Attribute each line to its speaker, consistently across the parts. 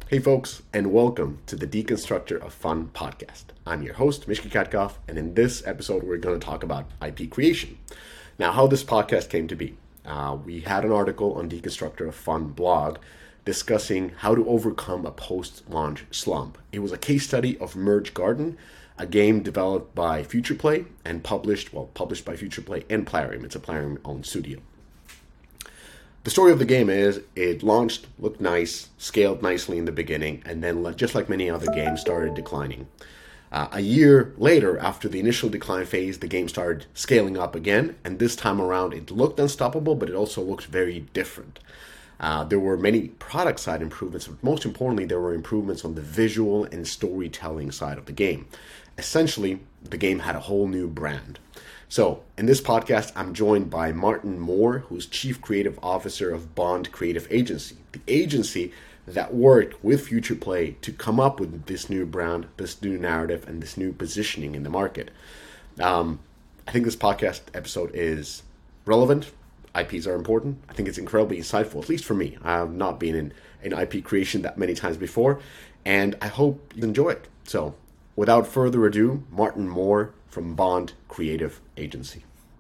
Speaker 1: Hey folks, and welcome to the Deconstructor of Fun podcast. I'm your host, Mishka Katkov, and in this episode we're going to talk about IP creation. Now, how this podcast came to be. We had an article on Deconstructor of Fun blog discussing how to overcome a post-launch slump. It was a case study of Merge Garden, a game developed by FuturePlay and published by FuturePlay and Plarium. It's a Plarium-owned studio. The story of the game is it launched, looked nice, scaled nicely in the beginning, and then, just like many other games, started declining. A year later, after the initial decline phase, the game started scaling up again, and this time around it looked unstoppable, but it also looked very different. There were many product side improvements, but most importantly, there were improvements on the visual and storytelling side of the game. Essentially, the game had a whole new brand. So, in this podcast, I'm joined by Martin Moore, who's Chief Creative Officer of Bond Creative Agency, the agency that worked with FuturePlay to come up with this new brand, this new narrative, and this new positioning in the market. I think this podcast episode is relevant. IPs are important. I think it's incredibly insightful, at least for me. I have not been in IP creation that many times before, and I hope you enjoy it. So, without further ado, Martin Moore from Bond Creative Agency.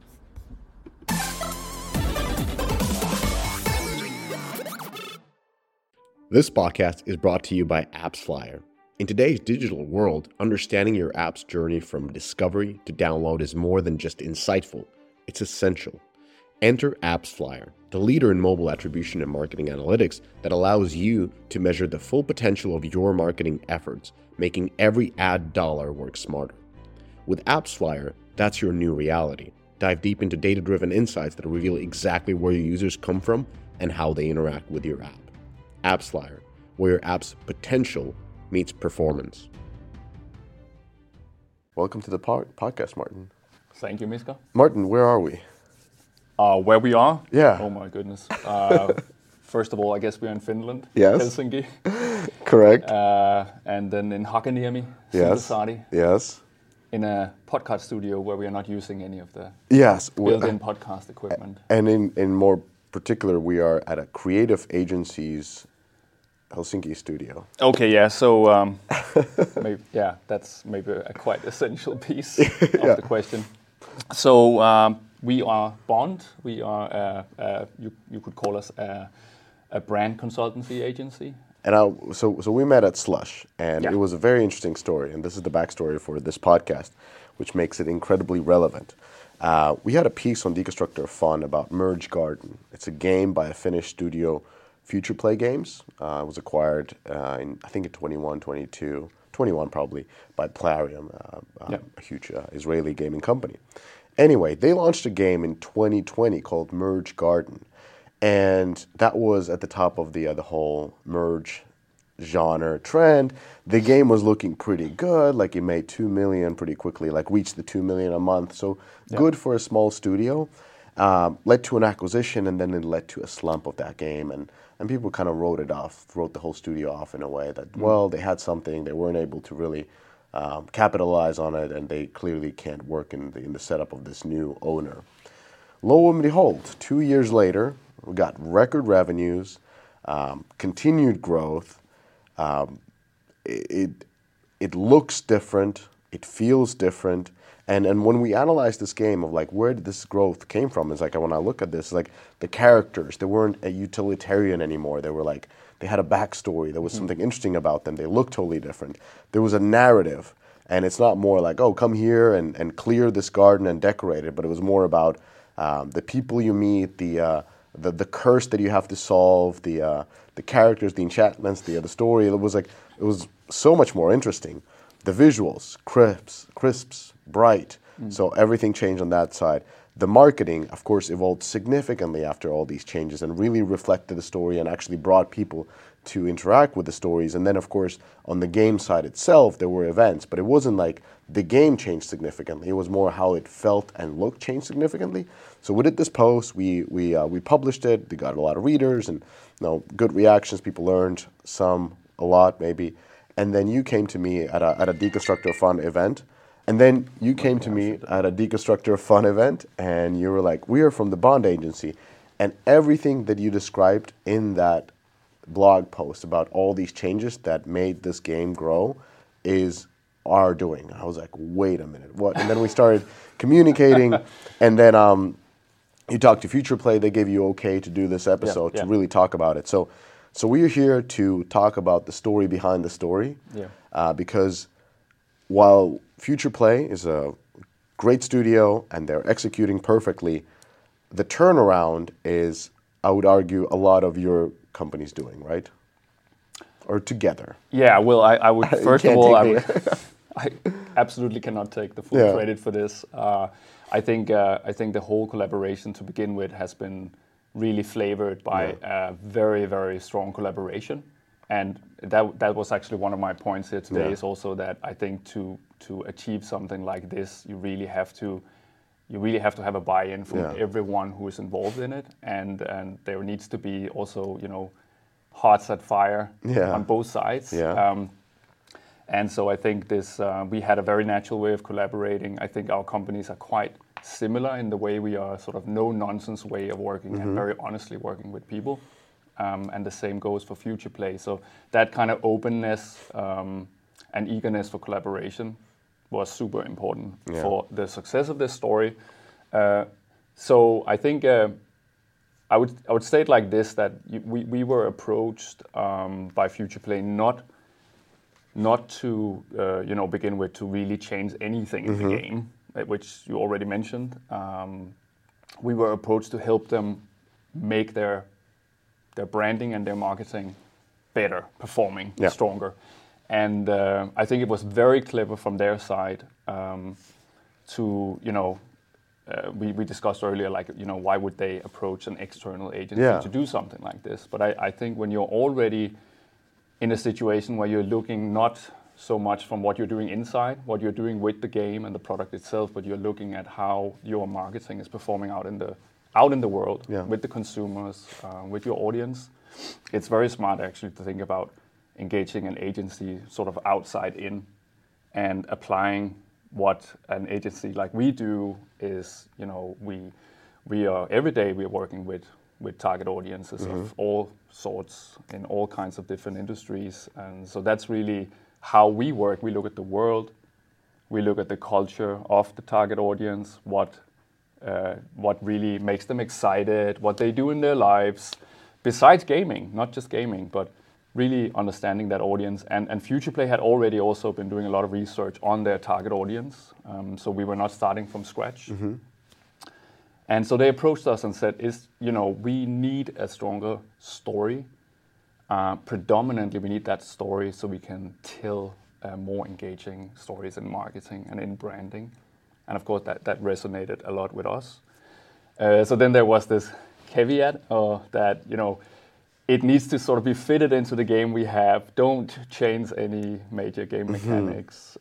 Speaker 1: This podcast is brought to you by AppsFlyer. In today's digital world, understanding your app's journey from discovery to download is more than just insightful, it's essential. Enter AppsFlyer, the leader in mobile attribution and marketing analytics that allows you to measure the full potential of your marketing efforts, making every ad dollar work smarter. With AppsFlyer, that's your new reality. Dive deep into data-driven insights that reveal exactly where your users come from and how they interact with your app. AppsFlyer, where your app's potential meets performance. Welcome to the podcast, Martin.
Speaker 2: Thank you, Mishka.
Speaker 1: Martin, where are we?
Speaker 2: Where we are?
Speaker 1: Yeah.
Speaker 2: Oh my goodness. First of all, I guess we're in Finland.
Speaker 1: Yes.
Speaker 2: Helsinki.
Speaker 1: Correct.
Speaker 2: And then in Hakaniemi,
Speaker 1: Yes.
Speaker 2: Singasari,
Speaker 1: Yes.
Speaker 2: in a podcast studio where we are not using any of the
Speaker 1: Yes.
Speaker 2: built-in podcast equipment.
Speaker 1: And in more particular, we are at a creative agency's Helsinki studio.
Speaker 2: Okay, yeah. So, that's maybe a quite essential piece of the question. So, we are Bond. We are, you could call us a brand consultancy agency.
Speaker 1: And so we met at Slush, and
Speaker 2: Yeah.
Speaker 1: it was a very interesting story. And this is the backstory for this podcast, which makes it incredibly relevant. We had a piece on Deconstructor of Fun about Merge Garden. It's a game by a Finnish studio, FuturePlay Games. It was acquired in 21 probably, by Plarium, a huge Israeli gaming company. Anyway, they launched a game in 2020 called Merge Garden. And that was at the top of the whole merge genre trend. The game was looking pretty good. Like, it made 2 million pretty quickly, like reached the 2 million a month. So good for a small studio. Led to an acquisition, and then it led to a slump of that game. And people kind of wrote the whole studio off in a way that, well, they had something, they weren't able to really capitalize on it, and they clearly can't work in the setup of this new owner. Lo and behold, 2 years later, we got record revenues, continued growth. It looks different. It feels different. And when we analyze this game of like, where did this growth came from? It's like, when I look at this, like the characters, they weren't a utilitarian anymore. They were like, they had a backstory. There was something interesting about them. They looked totally different. There was a narrative. And it's not more like, oh, come here and clear this garden and decorate it. But it was more about the people you meet, the curse that you have to solve, the characters, the enchantments, the story. It was so much more interesting. The visuals, crisps, bright. So everything changed on that side. The marketing, of course, evolved significantly after all these changes and really reflected the story and actually brought people to interact with the stories. And then, of course, on the game side itself, there were events, but it wasn't like the game changed significantly. It was more how it felt and looked changed significantly. So we did this post, we published it, we got a lot of readers and good reactions. People learned a lot maybe. And then you came to me at a Deconstructor of Fun event. And then you came to me at a Deconstructor of Fun event, and you were like, we are from the Bond Agency. And everything that you described in that blog post about all these changes that made this game grow is our doing. I was like, wait a minute, what? And then we started communicating, and then you talked to FuturePlay. They gave you okay to do this episode to really talk about it. So we're here to talk about the story behind the story, because while FuturePlay is a great studio and they're executing perfectly, the turnaround is, I would argue, a lot of your company's doing, right? Or together.
Speaker 2: Yeah, well, I would, first of all, I absolutely cannot take the full credit for this. I think the whole collaboration to begin with has been really flavored by a very, very strong collaboration. And that was actually one of my points here today, is also that I think to achieve something like this, you really have to have a buy-in from everyone who is involved in it, and there needs to be also, hearts at fire on both sides. And so I think this we had a very natural way of collaborating. I think our companies are quite similar in the way we are sort of no-nonsense way of working and very honestly working with people. And the same goes for FuturePlay. So that kind of openness and eagerness for collaboration was super important for the success of this story. So I think I would say it like this, that we were approached by FuturePlay not to begin with to really change anything in the game, which you already mentioned. We were approached to help them make their branding and their marketing better, performing, stronger. And I think it was very clever from their side to, we discussed earlier, like, why would they approach an external agency to do something like this? But I think when you're already in a situation where you're looking not so much from what you're doing inside, what you're doing with the game and the product itself, but you're looking at how your marketing is performing out in the world, with the consumers, with your audience. It's very smart actually to think about engaging an agency sort of outside in and applying what an agency like we do is, we are every day we are working with target audiences of all sorts in all kinds of different industries. And so that's really how we work. We look at the world, we look at the culture of the target audience, what really makes them excited, what they do in their lives, besides gaming, not just gaming, but really understanding that audience. And FuturePlay had already also been doing a lot of research on their target audience, so we were not starting from scratch. And so they approached us and said, we need a stronger story. Predominantly, we need that story so we can tell more engaging stories in marketing and in branding. And of course, that resonated a lot with us. So then there was this caveat that, it needs to sort of be fitted into the game we have. Don't change any major game mechanics.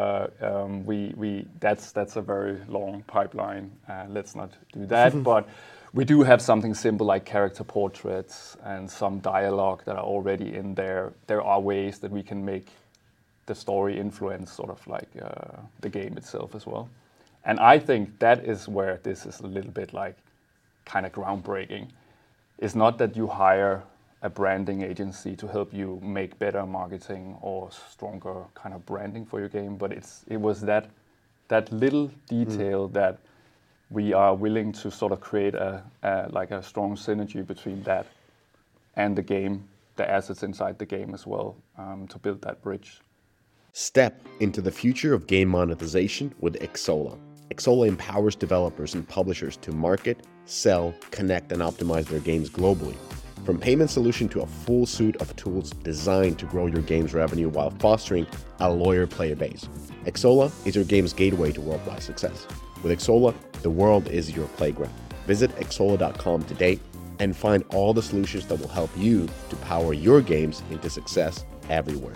Speaker 2: That's a very long pipeline. Let's not do that. But we do have something simple like character portraits and some dialogue that are already in there. There are ways that we can make the story influence sort of like the game itself as well. And I think that is where this is a little bit like kind of groundbreaking. It's not that you hire a branding agency to help you make better marketing or stronger kind of branding for your game, but it was that little detail that we are willing to sort of create a strong synergy between that and the game, the assets inside the game as well, to build that bridge.
Speaker 1: Step into the future of game monetization with Xsolla. Xsolla empowers developers and publishers to market, sell, connect, and optimize their games globally. From payment solution to a full suite of tools designed to grow your game's revenue while fostering a loyal player base. Xsolla is your game's gateway to worldwide success. With Xsolla, the world is your playground. Visit xsolla.com today and find all the solutions that will help you to power your games into success everywhere.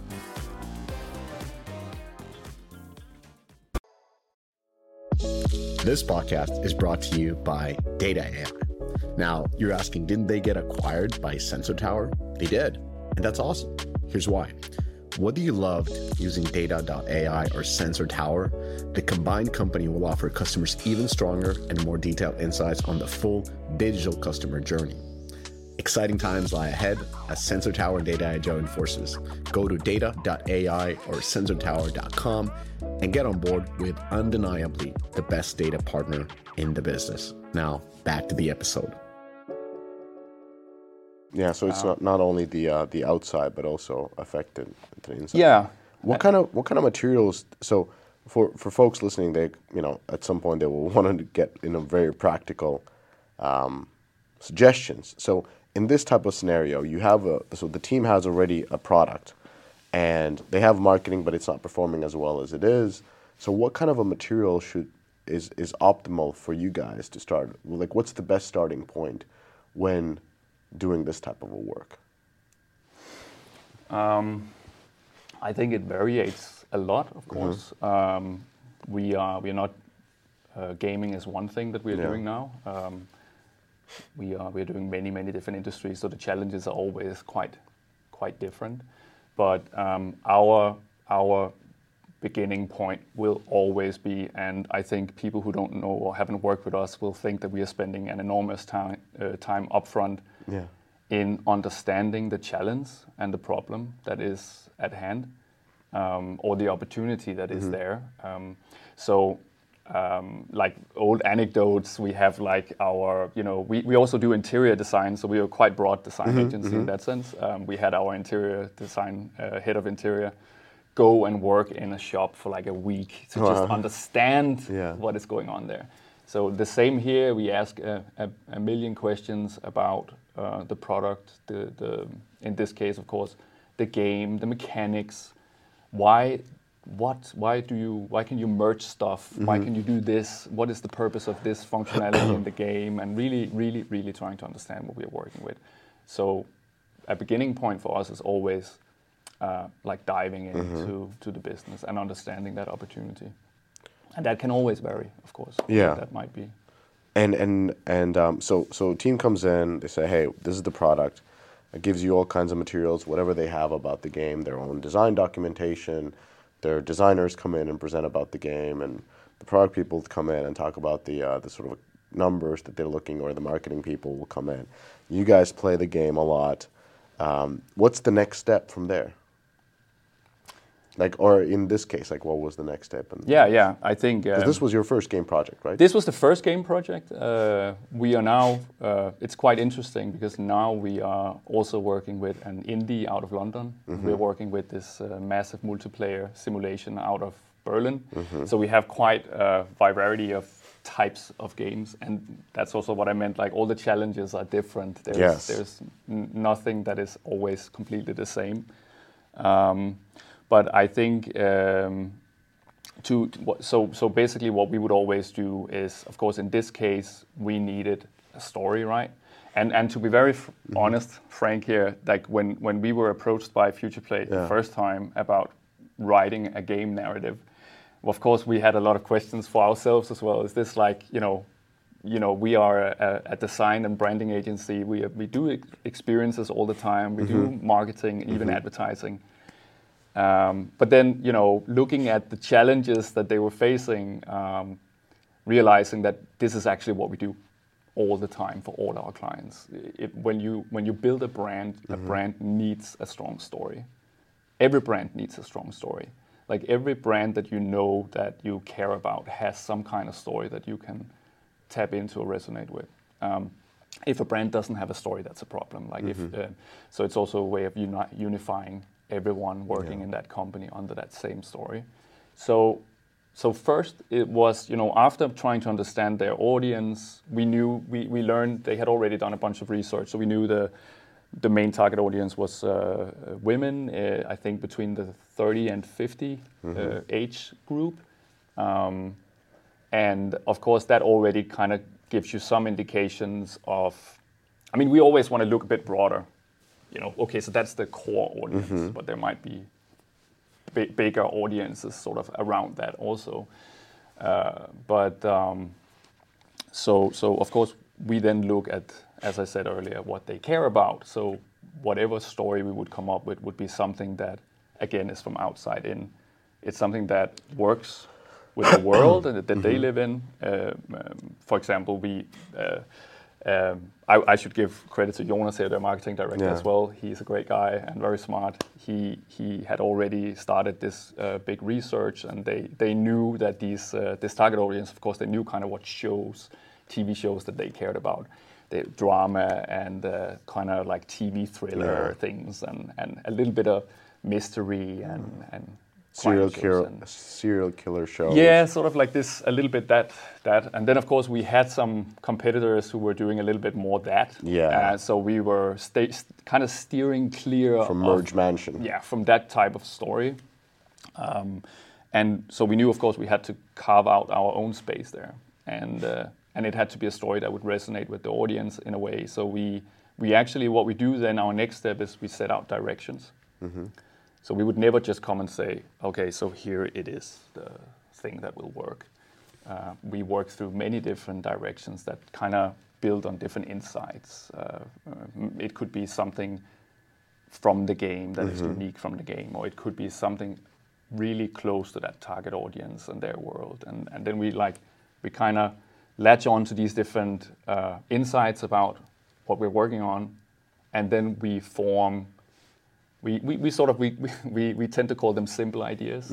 Speaker 1: This podcast is brought to you by Data AI. Now, you're asking, didn't they get acquired by Sensor Tower? They did, and that's awesome. Here's why. Whether you loved using Data.ai or Sensor Tower, the combined company will offer customers even stronger and more detailed insights on the full digital customer journey. Exciting times lie ahead as Sensor Tower and Data AI join forces. Go to data.ai or sensortower.com and get on board with undeniably the best data partner in the business. Now, back to the episode. Yeah, so it's not only the outside, but also affected the inside.
Speaker 2: Yeah.
Speaker 1: What kind of materials? So, for folks listening, they at some point they will want to get very practical suggestions. So, in this type of scenario, you have so the team has already a product, and they have marketing, but it's not performing as well as it is. So, what kind of a material is optimal for you guys to start? Like, what's the best starting point when doing this type of a work?
Speaker 2: I think it varies a lot, of course. We are not gaming is one thing that we are doing now. We are doing many different industries, so the challenges are always quite different. But our beginning point will always be, and I think people who don't know or haven't worked with us will think that we are spending an enormous time upfront in understanding the challenge and the problem that is at hand, or the opportunity that is there. Like old anecdotes, we have like our, we also do interior design, so we are quite broad design agency in that sense. We had our interior design head of interior go and work in a shop for like a week to just understand what is going on there. So the same here, we ask a million questions about the product, the in this case, of course, the game, the mechanics. Why can you merge stuff? Why can you do this? What is the purpose of this functionality in the game? And really trying to understand what we are working with. So a beginning point for us is always like diving into the business and understanding that opportunity. And that can always vary, of course.
Speaker 1: Yeah.
Speaker 2: That might be.
Speaker 1: So team comes in, they say, hey, this is the product. It gives you all kinds of materials, whatever they have about the game, their own design documentation. Their designers come in and present about the game, and the product people come in and talk about the sort of numbers that they're looking, or the marketing people will come in. You guys play the game a lot. What's the next step from there? Like, or in this case, like, what was the next step?
Speaker 2: I think...
Speaker 1: Because this was your first game project, right?
Speaker 2: This was the first game project. We are now... it's quite interesting because now we are also working with an indie out of London. We're working with this massive multiplayer simulation out of Berlin. So we have quite a variety of types of games, and that's also what I meant, like all the challenges are different. There's nothing that is always completely the same. But I think so basically what we would always do is, of course, in this case, we needed a story, right? And to be very honest, Frank here, like when we were approached by Futureplay the first time about writing a game narrative, well, of course, we had a lot of questions for ourselves as well. Is this like, we are a design and branding agency. We do experiences all the time. We do marketing, even advertising. But then, looking at the challenges that they were facing, realizing that this is actually what we do all the time for all our clients. When you build a brand needs a strong story. Every brand needs a strong story. Like every brand that that you care about has some kind of story that you can tap into or resonate with. If a brand doesn't have a story, that's a problem. Like so it's also a way of unifying everyone working in that company under that same story. So first it was, after trying to understand their audience, we learned they had already done a bunch of research. So we knew the main target audience was women, I think between the 30 and 50 age group. And of course that already kind of gives you some indications of, we always want to look a bit broader. Okay, so that's the core audience, but there might be bigger audiences sort of around that also. So of course we then look at, as I said earlier, what they care about. So whatever story we would come up with would be something that, again, is from outside in. It's something that works with the world that they live in. For example, I should give credit to Jonas here, their marketing director as well. He's a great guy and very smart. He had already started this big research, and they knew that this target audience, of course, they knew kind of what TV shows that they cared about. The drama and kind of like TV thriller things, and a little bit of mystery and
Speaker 1: serial killer show.
Speaker 2: Yeah, sort of like this, a little bit that, and then of course we had some competitors who were doing a little bit more that.
Speaker 1: Yeah.
Speaker 2: So we were kind of steering clear
Speaker 1: from Merge Mansion.
Speaker 2: Yeah, from that type of story, and so we knew, of course, we had to carve out our own space there, and it had to be a story that would resonate with the audience in a way. So we actually, what we do then, our next step is we set out directions. Mm-hmm. So we would never just come and say, okay, so here it is, the thing that will work. We work through many different directions that kind of build on different insights. It could be something from the game that is unique from the game, or it could be something really close to that target audience and their world. And then we kind of latch on to these different insights about what we're working on, and then we form. We tend to call them simple ideas.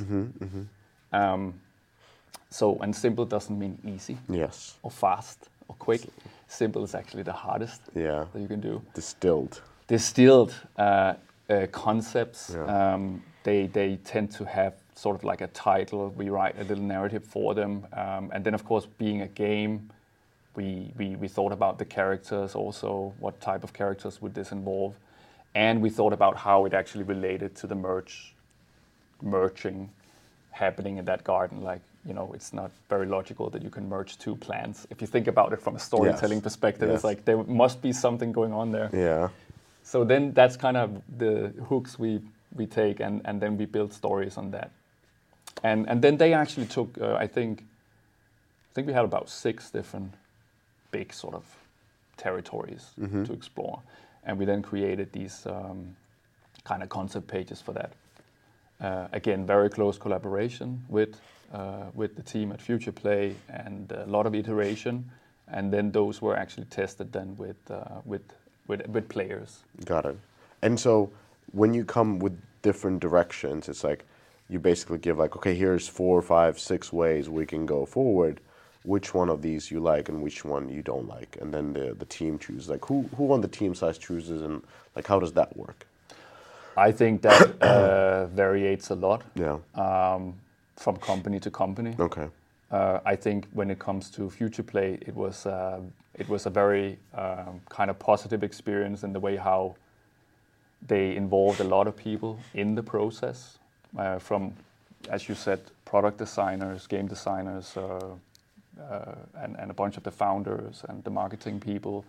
Speaker 2: And simple doesn't mean easy.
Speaker 1: Yes.
Speaker 2: Or fast or quick. Simple is actually the hardest that you can do. Distilled concepts. Yeah. They tend to have sort of like a title. We write a little narrative for them, and then of course, being a game, we thought about the characters also. What type of characters would this involve? And we thought about how it actually related to the merging happening in that garden. Like, it's not very logical that you can merge two plants. If you think about it from a storytelling perspective, it's like there must be something going on there.
Speaker 1: Yeah. So
Speaker 2: then that's kind of the hooks we take, and then we build stories on that. And then they actually took, I think we had about 6 different big sort of territories to explore. And we then created these kind of concept pages for that. Again, very close collaboration with the team at Future Play, and a lot of iteration. And then those were actually tested then with players.
Speaker 1: Got it. And so when you come with different directions, it's like you basically give like, okay, here's 4, 5, 6 ways we can go forward. Which one of these you like and which one you don't like, and then the team chooses. Like who on the team size chooses, and like how does that work?
Speaker 2: I think that varies a lot.
Speaker 1: Yeah.
Speaker 2: From company to company.
Speaker 1: Okay.
Speaker 2: I think when it comes to Future Play, it was a very kind of positive experience in the way how they involved a lot of people in the process, from, as you said, product designers, game designers. And a bunch of the founders and the marketing people.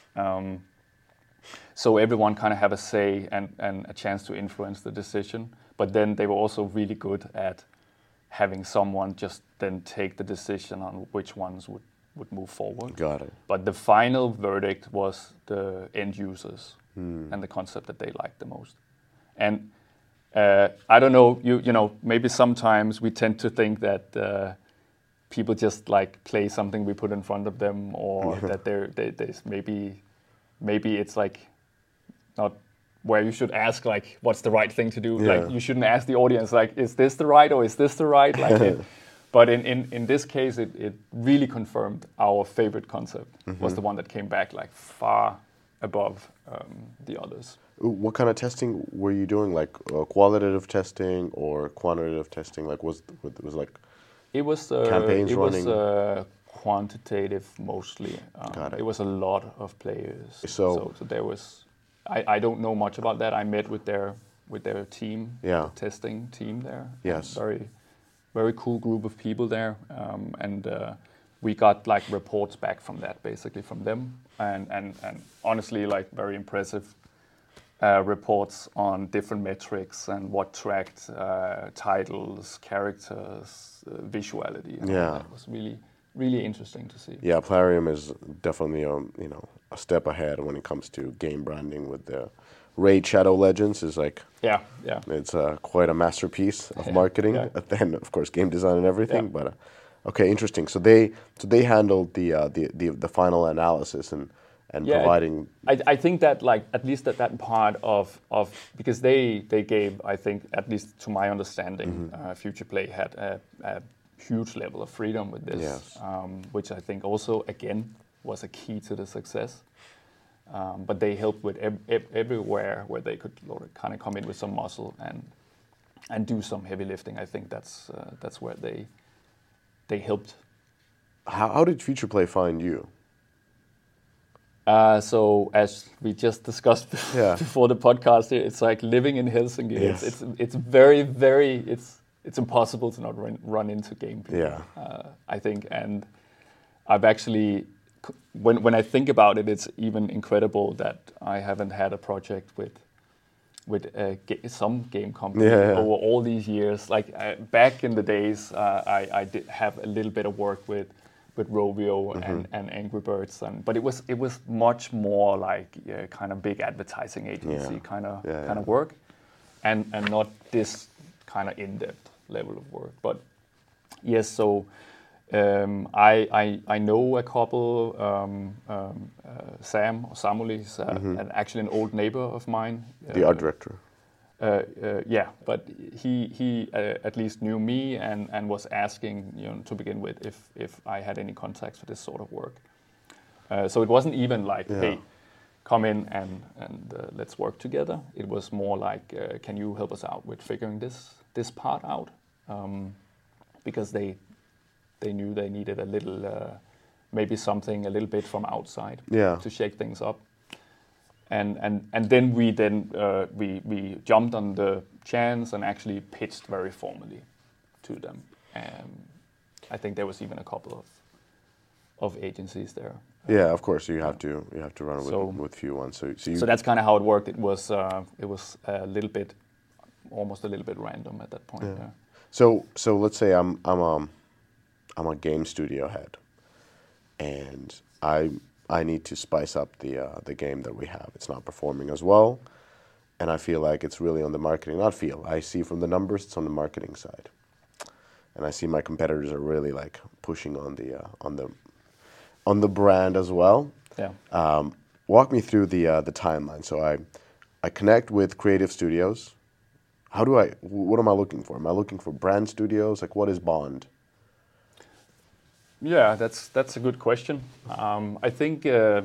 Speaker 2: So everyone kind of have a say and a chance to influence the decision. But then they were also really good at having someone just then take the decision on which ones would move forward.
Speaker 1: Got it.
Speaker 2: But the final verdict was the end users and the concept that they liked the most. And I don't know, you know, maybe sometimes we tend to think that people just like play something we put in front of them, or that there's maybe it's like not where you should ask like what's the right thing to do. Yeah. Like you shouldn't ask the audience like is this the right or is this the right, like but in this case it really confirmed our favorite concept was the one that came back like far above the others.
Speaker 1: What kind of testing were you doing, like qualitative testing or quantitative testing? Like was like
Speaker 2: it was
Speaker 1: campaigns running?
Speaker 2: It was quantitative mostly. It was a lot of players. So there was. I don't know much about that. I met with their team, the testing team there.
Speaker 1: Yes.
Speaker 2: Very, very cool group of people there, and we got like reports back from that, basically from them, and honestly like very impressive reports on different metrics and what tracked titles, characters. Visuality. That was really, really interesting to see.
Speaker 1: Yeah, Plarium is definitely a step ahead when it comes to game branding. With the Raid Shadow Legends is like it's quite a masterpiece of marketing. And then of course game design and everything. But okay, interesting. So they handled the final analysis, and and providing.
Speaker 2: I think that like at least that part of because they gave, I think, at least to my understanding, Futureplay had a huge level of freedom with this,
Speaker 1: yes.
Speaker 2: Which I think also again was a key to the success. But they helped with everywhere where they could kind of come in with some muscle and do some heavy lifting. I think that's where they helped.
Speaker 1: How did Futureplay find you?
Speaker 2: So as we just discussed before the podcast, it's like living in Helsinki.
Speaker 1: Yes.
Speaker 2: It's very, very it's impossible to not run into game people.
Speaker 1: Yeah.
Speaker 2: I think, and I've actually when I think about it, it's even incredible that I haven't had a project with some game company over all these years. Like back in the days, I did have a little bit of work with Rovio and Angry Birds, but it was much more like kind of big advertising agency kind of work, and not this kind of in-depth level of work. But yes, so I know a couple. Sam or Samuli is actually an old neighbor of mine.
Speaker 1: The art director.
Speaker 2: But he at least knew me and was asking, to begin with, if I had any contacts for this sort of work. So it wasn't even like, hey, come in and let's work together. It was more like, can you help us out with figuring this part out? Because they knew they needed a little, maybe something a little bit from outside to shake things up. And then we jumped on the chance and actually pitched very formally to them. I think there was even a couple of agencies there.
Speaker 1: Yeah, of course you have to run with few ones. So
Speaker 2: that's kind of how it worked. It was a little bit, almost a little bit random at that point. Yeah.
Speaker 1: So let's say I'm a game studio head, and I need to spice up the game that we have. It's not performing as well, and I feel like it's really on the marketing. I see from the numbers it's on the marketing side, and I see my competitors are really like pushing on the brand as well.
Speaker 2: Yeah.
Speaker 1: Walk me through the timeline. So I connect with creative studios. What am I looking for? Am I looking for brand studios? Like, what is Bond?
Speaker 2: Yeah, that's a good question. I think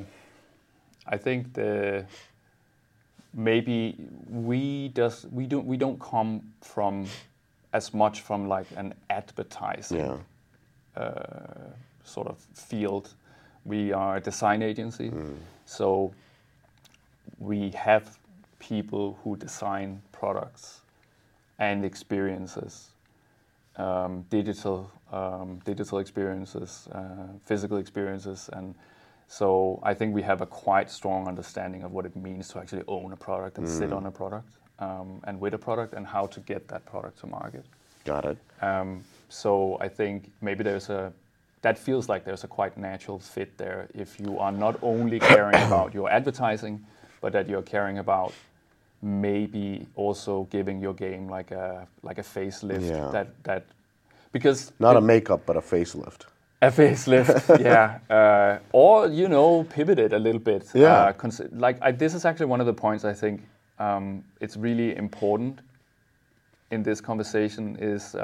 Speaker 2: maybe we don't come from as much from like an advertising sort of field. We are a design agency, so we have people who design products and experiences. Digital experiences, physical experiences, and so I think we have a quite strong understanding of what it means to actually own a product and sit on a product and with a product and how to get that product to market.
Speaker 1: Got it.
Speaker 2: So I think maybe that feels like there's a quite natural fit there if you are not only caring about your advertising, but that you're caring about maybe also giving your game like a facelift that because
Speaker 1: not a makeup but a facelift.
Speaker 2: A facelift, yeah, or pivot it a little bit.
Speaker 1: Yeah,
Speaker 2: this is actually one of the points I think it's really important in this conversation is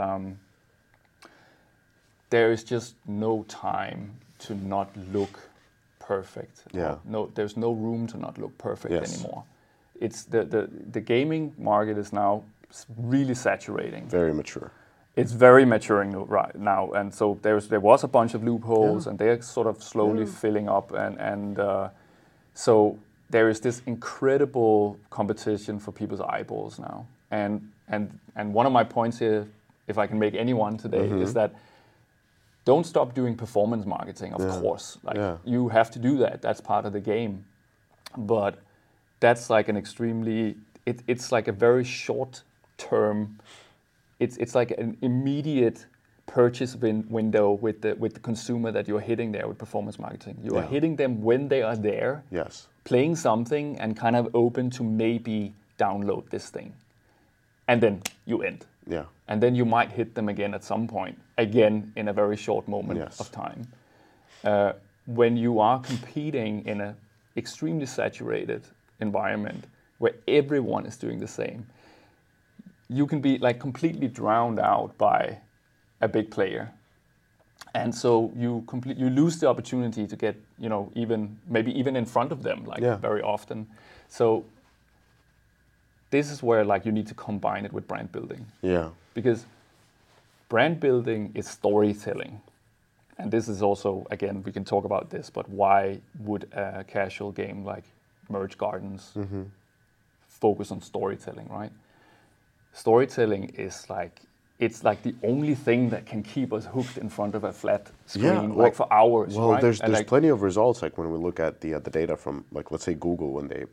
Speaker 2: there is just no time to not look perfect.
Speaker 1: Yeah.
Speaker 2: There's no room to not look perfect anymore. It's the gaming market is now really saturating.
Speaker 1: Very mature.
Speaker 2: It's very maturing right now, and so there was a bunch of loopholes, and they're sort of slowly filling up, and so there is this incredible competition for people's eyeballs now. And one of my points here, if I can make anyone today, is that don't stop doing performance marketing. Of course, you have to do that. That's part of the game, but that's like an extremely. It's like a very short term. It's like an immediate purchase window with the consumer that you're hitting there with performance marketing. You are hitting them when they are there, playing something and kind of open to maybe download this thing, and then you end.
Speaker 1: Yeah.
Speaker 2: And then you might hit them again at some point, again in a very short moment of time. When you are competing extremely saturated environment where everyone is doing the same, you can be like completely drowned out by a big player. And so you lose the opportunity to get, maybe even in front of them, very often. So this is where you need to combine it with brand building.
Speaker 1: Yeah.
Speaker 2: Because brand building is storytelling. And this is also, again, we can talk about this, but why would a casual game like Merge Gardens focus on storytelling, right? Storytelling is it's like the only thing that can keep us hooked in front of a flat screen for hours.
Speaker 1: Well,
Speaker 2: right?
Speaker 1: there's plenty of results. Like when we look at the data from let's say Google when they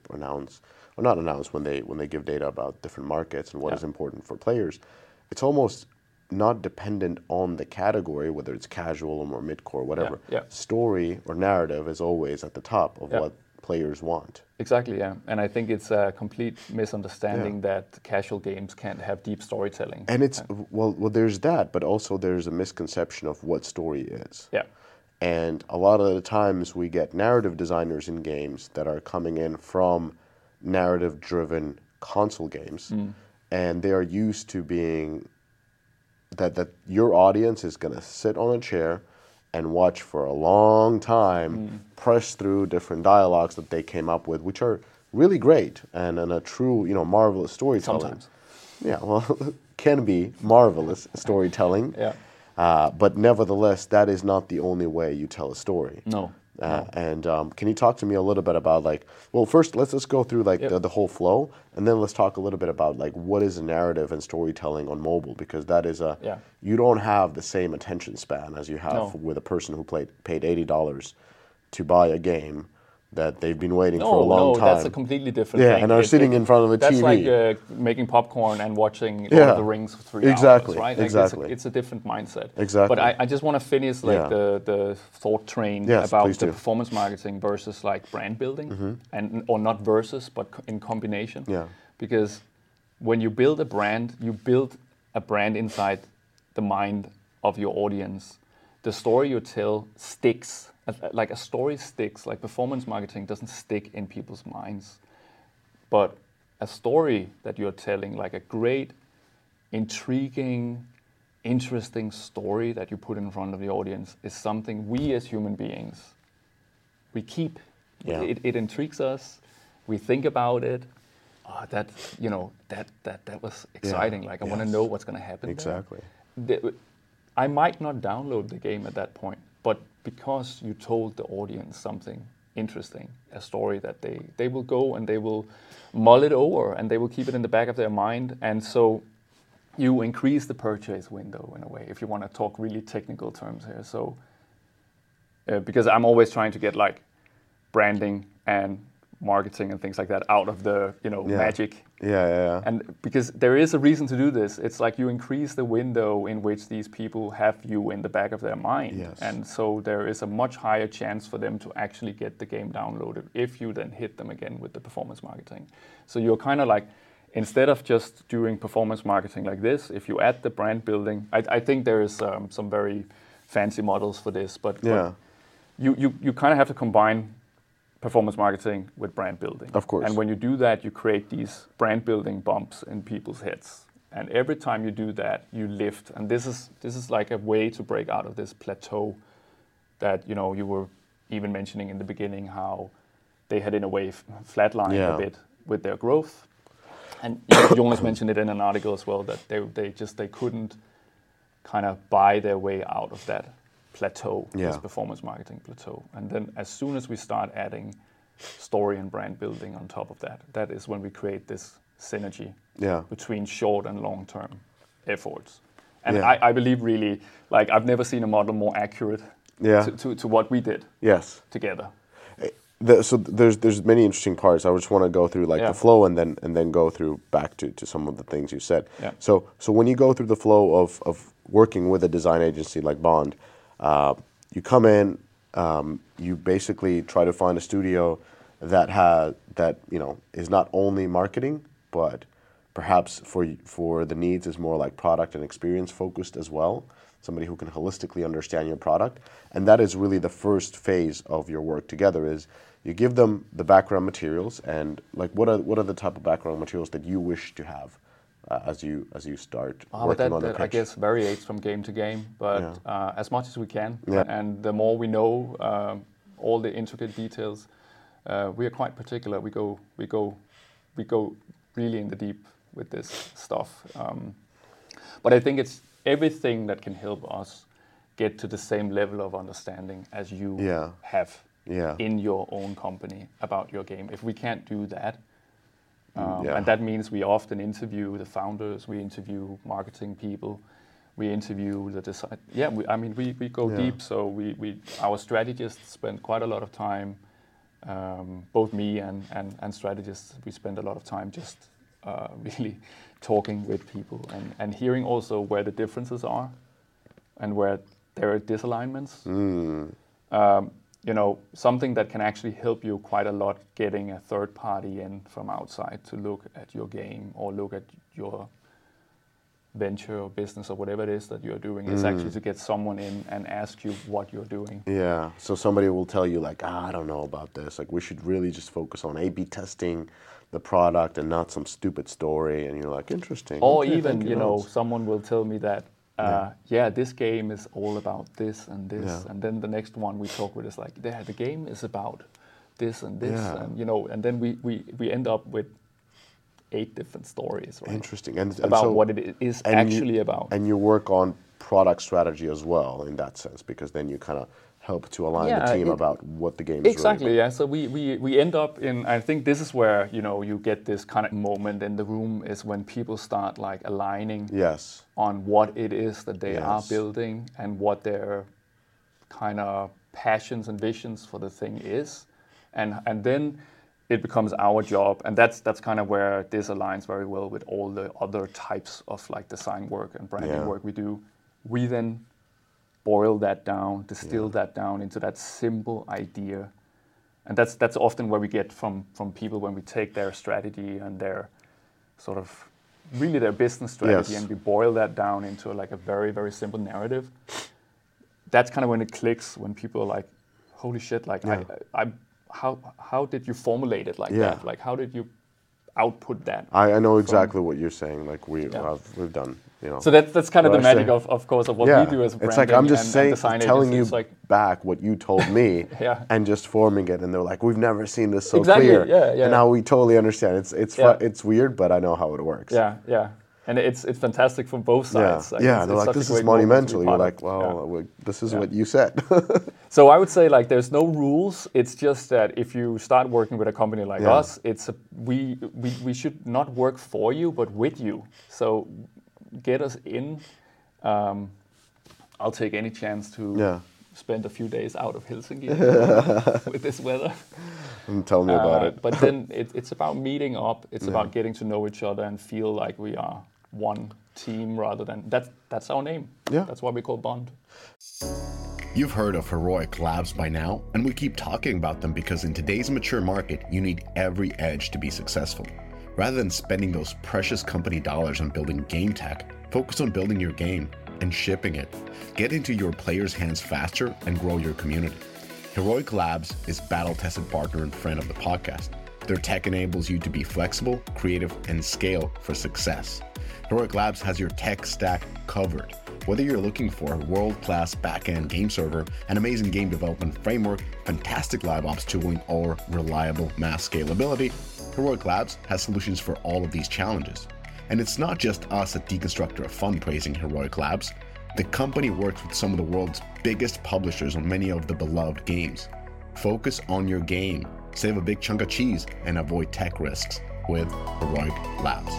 Speaker 1: when they give data about different markets and what is important for players, it's almost not dependent on the category, whether it's casual or more mid-core, whatever. Story or narrative is always at the top of what players want.
Speaker 2: Exactly, yeah. And I think it's a complete misunderstanding that casual games can't have deep storytelling.
Speaker 1: And it's, well, there's that, but also there's a misconception of what story is.
Speaker 2: Yeah.
Speaker 1: And a lot of the times we get narrative designers in games that are coming in from narrative-driven console games, and they are used to being that your audience is going to sit on a chair and watch for a long time, press through different dialogues that they came up with, which are really great and a true, marvelous storytelling.
Speaker 2: Sometimes.
Speaker 1: Yeah, well, can be marvelous storytelling.
Speaker 2: Yeah.
Speaker 1: But nevertheless, that is not the only way you tell a story.
Speaker 2: No.
Speaker 1: And can you talk to me a little bit about first let's go through the whole flow, and then let's talk a little bit about what is a narrative and storytelling on mobile, because that is you don't have the same attention span as you have with a person who paid $80 to buy a game that they've been waiting for a long time.
Speaker 2: No, that's a completely different thing.
Speaker 1: Yeah, and are sitting in front of a TV.
Speaker 2: That's like making popcorn and watching Lord of the Rings for 3 hours, right?
Speaker 1: Exactly.
Speaker 2: It's a different mindset.
Speaker 1: Exactly.
Speaker 2: But I just want to finish the thought train about the performance marketing versus brand building, or not versus, but in combination.
Speaker 1: Yeah.
Speaker 2: Because when you build a brand, you build a brand inside the mind of your audience. The story you tell sticks. Like a story sticks, like performance marketing doesn't stick in people's minds. But a story that you're telling, like a great, intriguing, interesting story that you put in front of the audience, is something we as human beings, we keep. Yeah. It intrigues us. We think about it. Oh, that was exciting.
Speaker 1: Yeah.
Speaker 2: Like I want to know what's going to happen.
Speaker 1: Exactly.
Speaker 2: I might not download the game at that point, but because you told the audience something interesting, a story that they will go and they will mull it over and they will keep it in the back of their mind. And so you increase the purchase window in a way, if you want to talk really technical terms here. So because I'm always trying to get branding and marketing and things like that out of the magic.
Speaker 1: Yeah.
Speaker 2: And because there is a reason to do this. It's like you increase the window in which these people have you in the back of their mind.
Speaker 1: Yes.
Speaker 2: And so there is a much higher chance for them to actually get the game downloaded if you then hit them again with the performance marketing. So you're kind of instead of just doing performance marketing like this, if you add the brand building, I think there is some very fancy models for this, but you kind of have to combine performance marketing with brand building.
Speaker 1: Of course.
Speaker 2: And when you do that, you create these brand building bumps in people's heads. And every time you do that, you lift. And this is like a way to break out of this plateau that you were even mentioning in the beginning, how they had in a way flatlined a bit with their growth. And you almost mentioned it in an article as well, that they couldn't kind of buy their way out of that plateau, this performance marketing plateau. And then as soon as we start adding story and brand building on top of that is when we create this synergy between short and long-term efforts. And I believe really, I've never seen a model more accurate to what we did together.
Speaker 1: So there's many interesting parts. I just want to go through the flow and then go through back to some of the things you said.
Speaker 2: Yeah.
Speaker 1: So when you go through the flow of working with a design agency like Bond, you come in, you basically try to find a studio that is not only marketing, but perhaps for the needs is more product and experience focused as well. Somebody who can holistically understand your product. And that is really the first phase of your work together, is you give them the background materials, and like what are the type of background materials that you wish to have as you start working on the pitch?
Speaker 2: I guess varies from game to game, but as much as we can, and the more we know all the intricate details, we are quite particular. We go really in the deep with this stuff. But I think it's everything that can help us get to the same level of understanding as you have in your own company about your game. If we can't do that, and that means we often interview the founders, we interview marketing people, we interview the design. Yeah, we go deep. So our strategists spend quite a lot of time. Both me and strategists, we spend a lot of time just really talking with people and hearing also where the differences are and where there are disalignments. Something that can actually help you quite a lot, getting a third party in from outside to look at your game or look at your venture or business or whatever it is that you're doing, is actually to get someone in and ask you what you're doing.
Speaker 1: Yeah, so somebody will tell you like, I don't know about this. Like, we should really just focus on A/B testing the product and not some stupid story. And you're like, interesting.
Speaker 2: Or okay, even, someone will tell me that, this game is all about this and this. Yeah. And then the next one we talk with is like, the game is about this and this. Yeah. And then we end up with 8 different stories, right?
Speaker 1: Interesting. And
Speaker 2: about
Speaker 1: so,
Speaker 2: what it is actually about.
Speaker 1: And you work on product strategy as well in that sense, because then you kind of help to align the team about what the game is
Speaker 2: exactly,
Speaker 1: really about.
Speaker 2: So we end up in, I think this is where, you get this kind of moment in the room, is when people start like aligning on what it is that they are building and what their kind of passions and visions for the thing is. And then it becomes our job, and that's kind of where this aligns very well with all the other types of like design work and branding work we do. We then boil that down, distill that down into that simple idea, and that's often where we get from people when we take their strategy and their sort of really their business strategy and we boil that down into like a very, very simple narrative. That's kind of when it clicks, when people are like, holy shit, like how did you formulate it like that? Like, how did you output that?
Speaker 1: I know exactly what you're saying. Like we've done,
Speaker 2: So that's kind of the magic of course, of what we do as a branding.
Speaker 1: It's like I'm just telling you
Speaker 2: like,
Speaker 1: back what you told me, and just forming it. And they're like, we've never seen this so
Speaker 2: exactly.
Speaker 1: clear.
Speaker 2: Yeah.
Speaker 1: And now we totally understand. It's weird, but I know how it works.
Speaker 2: Yeah. And it's fantastic from both sides.
Speaker 1: They're like, this is monumental. You're like, well, this is what you said.
Speaker 2: So I would say like there's no rules. It's just that if you start working with a company like us, we should not work for you, but with you. So get us in. I'll take any chance to spend a few days out of Helsinki with this weather.
Speaker 1: Tell me about it.
Speaker 2: But then it's about meeting up. It's about getting to know each other and feel like we are one team rather than that's our name. That's why we call Bond.
Speaker 3: You've heard of Heroic Labs by now, and we keep talking about them because in today's mature market, you need every edge to be successful. Rather than spending those precious company dollars on building game tech, focus on building your game and shipping it. Get into your players' hands faster and grow your community. Heroic Labs is battle-tested partner and friend of the podcast. Their tech enables you to be flexible, creative, and scale for success. Heroic Labs has your tech stack covered. Whether you're looking for a world-class back-end game server, an amazing game development framework, fantastic live ops tooling, or reliable mass scalability, Heroic Labs has solutions for all of these challenges. And it's not just us at Deconstructor of Fun praising Heroic Labs. The company works with some of the world's biggest publishers on many of the beloved games. Focus on your game, save a big chunk of cheese, and avoid tech risks with Heroic Labs.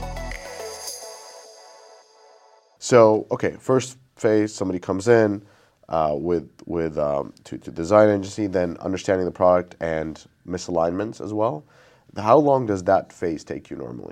Speaker 1: So, okay, first phase, somebody comes in to design agency, then understanding the product and misalignments as well. How long does that phase take you normally?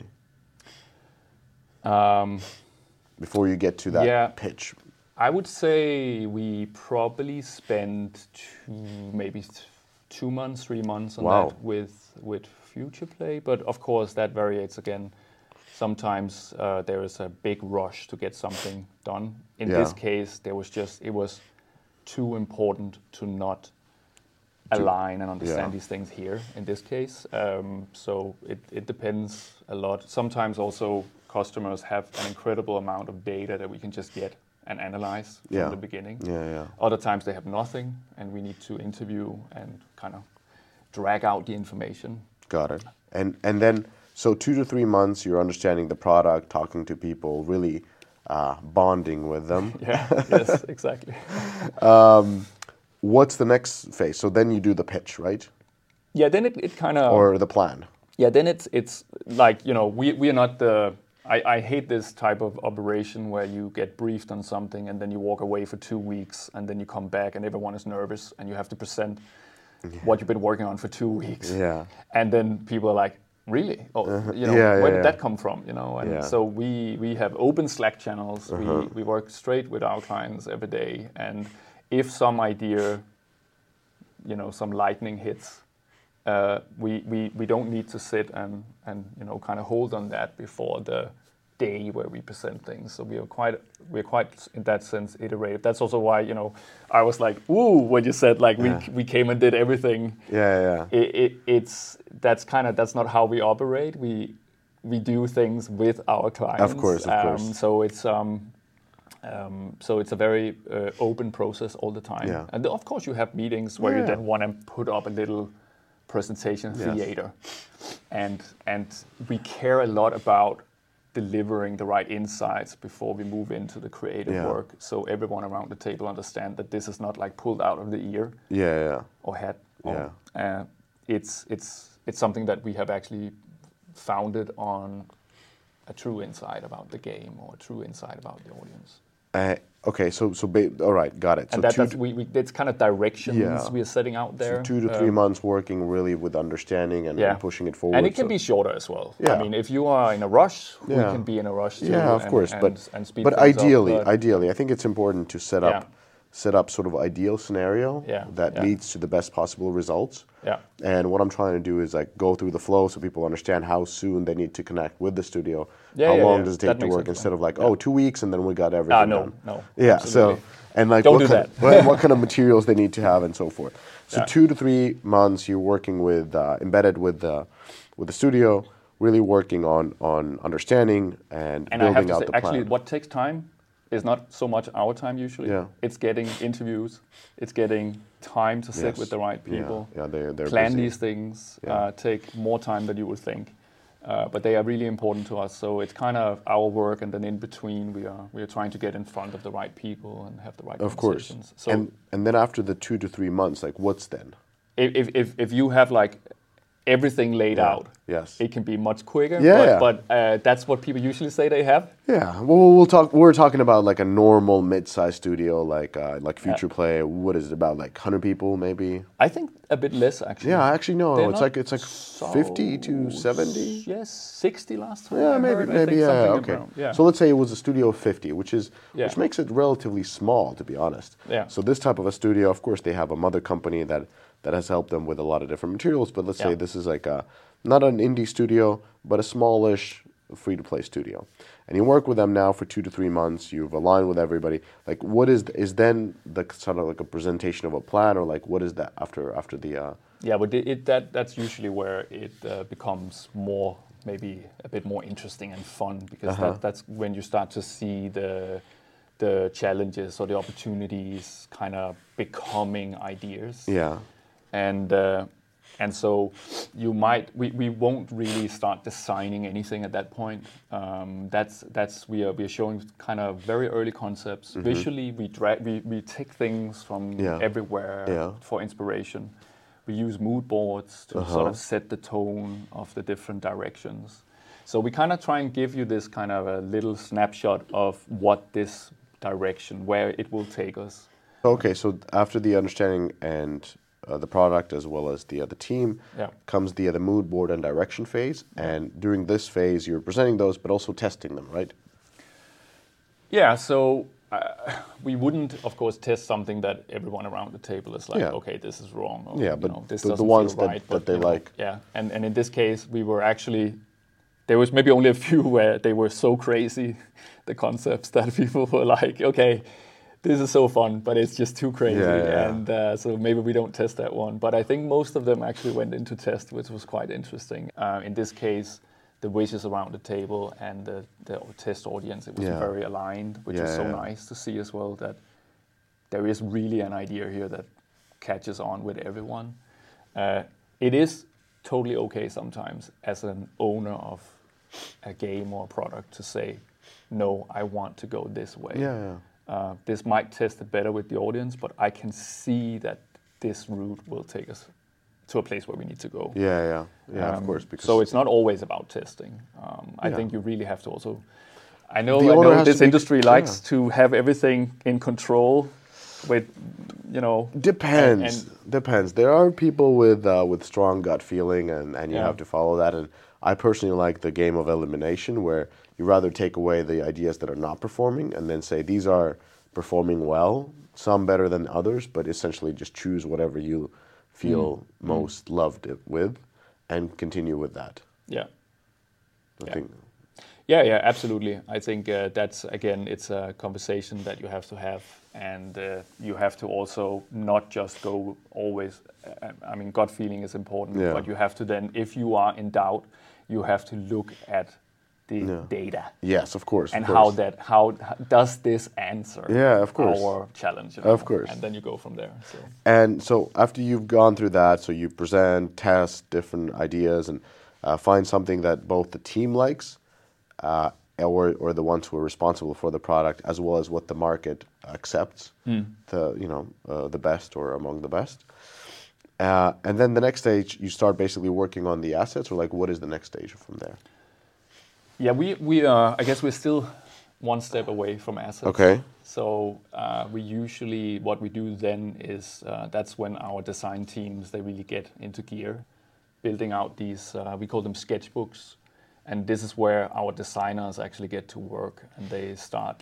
Speaker 1: Before you get to that pitch?
Speaker 2: I would say we probably spend maybe 2 months, 3 months on that with Future Play. But of course, that varies again. Sometimes there is a big rush to get something done. In this case, it was too important to not align and understand these things here in this case. So it depends a lot. Sometimes also customers have an incredible amount of data that we can just get and analyze from the beginning. Other times they have nothing, and we need to interview and kind of drag out the information.
Speaker 1: Got it. And then, so 2 to 3 months, you're understanding the product, talking to people, really bonding with them.
Speaker 2: Yes, exactly.
Speaker 1: What's the next phase? So then you do the pitch, right?
Speaker 2: Yeah, then it kind of...
Speaker 1: Or the plan.
Speaker 2: Yeah, then it's like, we are not the... I hate this type of operation where you get briefed on something and then you walk away for 2 weeks and then you come back and everyone is nervous and you have to present what you've been working on for 2 weeks.
Speaker 1: Yeah.
Speaker 2: And then people are like, really? Oh, where did that come from? And so we have open Slack channels. We work straight with our clients every day. And if some idea, some lightning hits, we don't need to sit and kind of hold on that before the day where we present things. So we're quite in that sense iterative. That's also why I was like, ooh, when you said like we came and did everything. That's not how we operate. We do things with our clients.
Speaker 1: Of course.
Speaker 2: So it's a very open process all the time.
Speaker 1: Yeah.
Speaker 2: And of course you have meetings where you then want to put up a little presentation theater, and we care a lot about delivering the right insights before we move into the creative work, so everyone around the table understand that this is not like pulled out of the ear or head. It's something that we have actually founded on a true insight about the game or a true insight about the audience.
Speaker 1: Okay, all right, got it.
Speaker 2: And
Speaker 1: so
Speaker 2: it's kind of directions we are setting out there.
Speaker 1: So 2 to 3 months working really with understanding and pushing it forward.
Speaker 2: And it can be shorter as well. Yeah. I mean, if you are in a rush, we can be in a rush too.
Speaker 1: Yeah, of course.
Speaker 2: And speed
Speaker 1: but
Speaker 2: things
Speaker 1: ideally, I think it's important to set up sort of ideal scenario that leads to the best possible results.
Speaker 2: Yeah.
Speaker 1: And what I'm trying to do is like go through the flow so people understand how soon they need to connect with the studio. How long does it take to work instead of like, 2 weeks and then we got everything done.
Speaker 2: No.
Speaker 1: Yeah,
Speaker 2: absolutely.
Speaker 1: so, and like what kind of materials they need to have and so forth. So 2 to 3 months you're working with, embedded with the studio, really working on understanding and building out the plan.
Speaker 2: Actually, what takes time is not so much our time usually. Yeah. It's getting interviews. It's getting time to sit with the right people.
Speaker 1: They're
Speaker 2: plan
Speaker 1: busy.
Speaker 2: these things. Take more time than you would think. But they are really important to us. So it's kind of our work, and then in between we are trying to get in front of the right people and have the right conversations.
Speaker 1: Of course. So and then after the 2 to 3 months, like what's then?
Speaker 2: If you have like everything laid out, it can be much quicker. But that's what people usually say they have.
Speaker 1: Yeah. Well, we're talking about like a normal mid-sized studio, like Future Play. What is it about? Like 100 people, maybe?
Speaker 2: I think a bit less actually.
Speaker 1: Yeah, actually no. It's like 50 to 70.
Speaker 2: Yes, 60 last time.
Speaker 1: Yeah, maybe. Okay.
Speaker 2: Around,
Speaker 1: So let's say it was a studio of 50, which makes it relatively small, to be honest.
Speaker 2: Yeah.
Speaker 1: So this type of a studio, of course, they have a mother company that has helped them with a lot of different materials. But let's say this is like not an indie studio, but a smallish free-to-play studio. And you work with them now for 2 to 3 months. You've aligned with everybody. Like, what is then the sort of like a presentation of a plan, or like what is that after the?
Speaker 2: Yeah, but that's usually where it becomes more, maybe a bit more interesting and fun, because that's when you start to see the challenges or the opportunities kind of becoming ideas.
Speaker 1: Yeah.
Speaker 2: And so we won't really start designing anything at that point. We are showing kind of very early concepts. Mm-hmm. Visually, we take things from everywhere for inspiration. We use mood boards to sort of set the tone of the different directions. So we kind of try and give you this kind of a little snapshot of what this direction, where it will take us.
Speaker 1: Okay, so after the understanding and the product as well as the team comes the mood board and direction phase. And during this phase, you're presenting those, but also testing them, right?
Speaker 2: Yeah, so we wouldn't, of course, test something that everyone around the table is like, okay, this is wrong. Or,
Speaker 1: but
Speaker 2: this
Speaker 1: the
Speaker 2: doesn't
Speaker 1: ones
Speaker 2: feel right,
Speaker 1: that they like.
Speaker 2: Yeah, and in this case, we were actually, there was maybe only a few where they were so crazy, the concepts, that people were like, okay, this is so fun, but it's just too crazy. And so maybe we don't test that one. But I think most of them actually went into test, which was quite interesting. In this case, the wishes around the table and the test audience, it was very aligned, which is so nice to see as well, that there is really an idea here that catches on with everyone. It is totally okay sometimes as an owner of a game or a product to say, no, I want to go this way. This might test it better with the audience, but I can see that this route will take us to a place where we need to go.
Speaker 1: Of course. Because
Speaker 2: so it's not always about testing. I think you really have to also... I know this industry likes to have everything in control with,
Speaker 1: Depends. There are people with strong gut feeling, and you have to follow that. And I personally like the game of elimination, where you rather take away the ideas that are not performing and then say these are performing well, some better than others, but essentially just choose whatever you feel most loved it with and continue with that.
Speaker 2: Yeah, absolutely. I think that's, again, it's a conversation that you have to have, and you have to also not just go always, gut feeling is important, but you have to then, if you are in doubt, you have to look at the data.
Speaker 1: Yes, of course.
Speaker 2: And how does this answer our challenge?
Speaker 1: Of course.
Speaker 2: And then you go from there. So.
Speaker 1: And so after you've gone through that, so you present, test different ideas, and find something that both the team likes, or the ones who are responsible for the product, as well as what the market accepts, the best or among the best. And then the next stage, you start basically working on the assets, or what is the next stage from there?
Speaker 2: Yeah, we I guess we're still one step away from assets.
Speaker 1: Okay.
Speaker 2: So we usually, what we do then is, that's when our design teams, they really get into gear, building out these, we call them sketchbooks. And this is where our designers actually get to work, and they start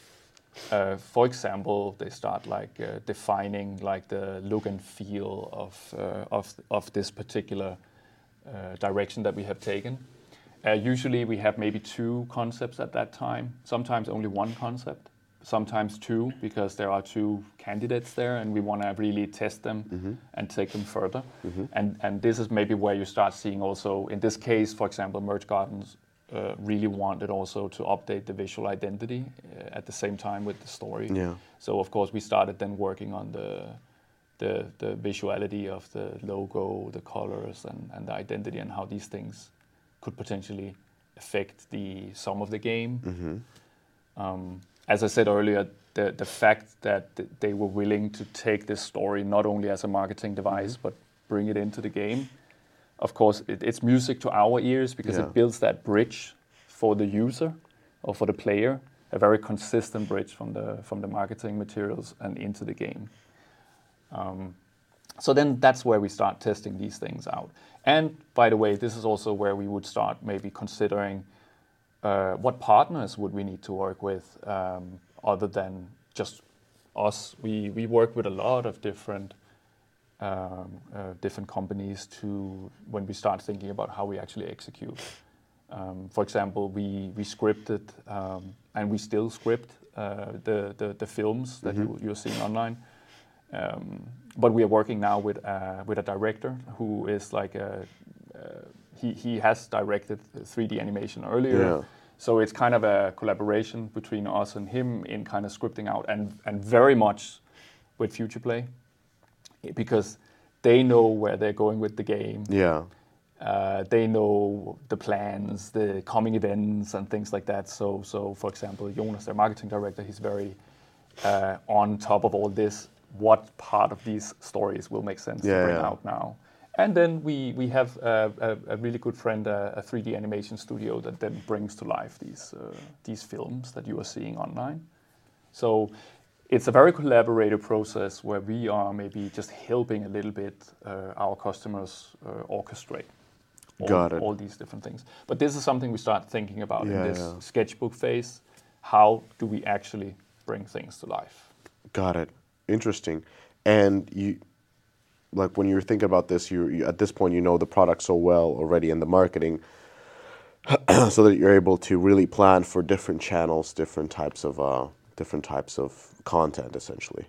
Speaker 2: for example, they start defining the look and feel of this particular direction that we have taken. Usually we have maybe 2 concepts at that time, sometimes only 1 concept, sometimes 2, because there are 2 candidates there and we want to really test them and take them further. And this is maybe where you start seeing also, in this case, for example, Merge Gardens really wanted also to update the visual identity at the same time with the story. So of course we started then working on the visuality of the logo, the colors, and the identity, and how these things could potentially affect the sum of the game. As I said earlier, the fact that they were willing to take this story not only as a marketing device, but bring it into the game, of course, it's music to our ears, because it builds that bridge for the user or for the player, a very consistent bridge from the marketing materials and into the game. So then that's where we start testing these things out. And by the way, this is also where we would start maybe considering what partners would we need to work with other than just us. We work with a lot of different companies when we start thinking about how we actually execute. For example, we scripted and we still script the films that you're seeing online. But we are working now with a director who is he has directed 3D animation earlier. So it's kind of a collaboration between us and him in kind of scripting out, and very much with Futureplay, because they know where they're going with the game. They know the plans, the coming events, and things like that. So for example, Jonas, their marketing director, he's very on top of all this. What part of these stories will make sense to bring out now? And then we have a really good friend, a 3D animation studio that then brings to life these films that you are seeing online. So it's a very collaborative process where we are maybe just helping a little bit our customers orchestrate all these different things. But this is something we start thinking about in this sketchbook phase. How do we actually bring things to life?
Speaker 1: Got it. Interesting. And you, when you're thinking about this, you at this point, you know the product so well already in the marketing, so that you're able to really plan for different channels, different types of different types of content, essentially.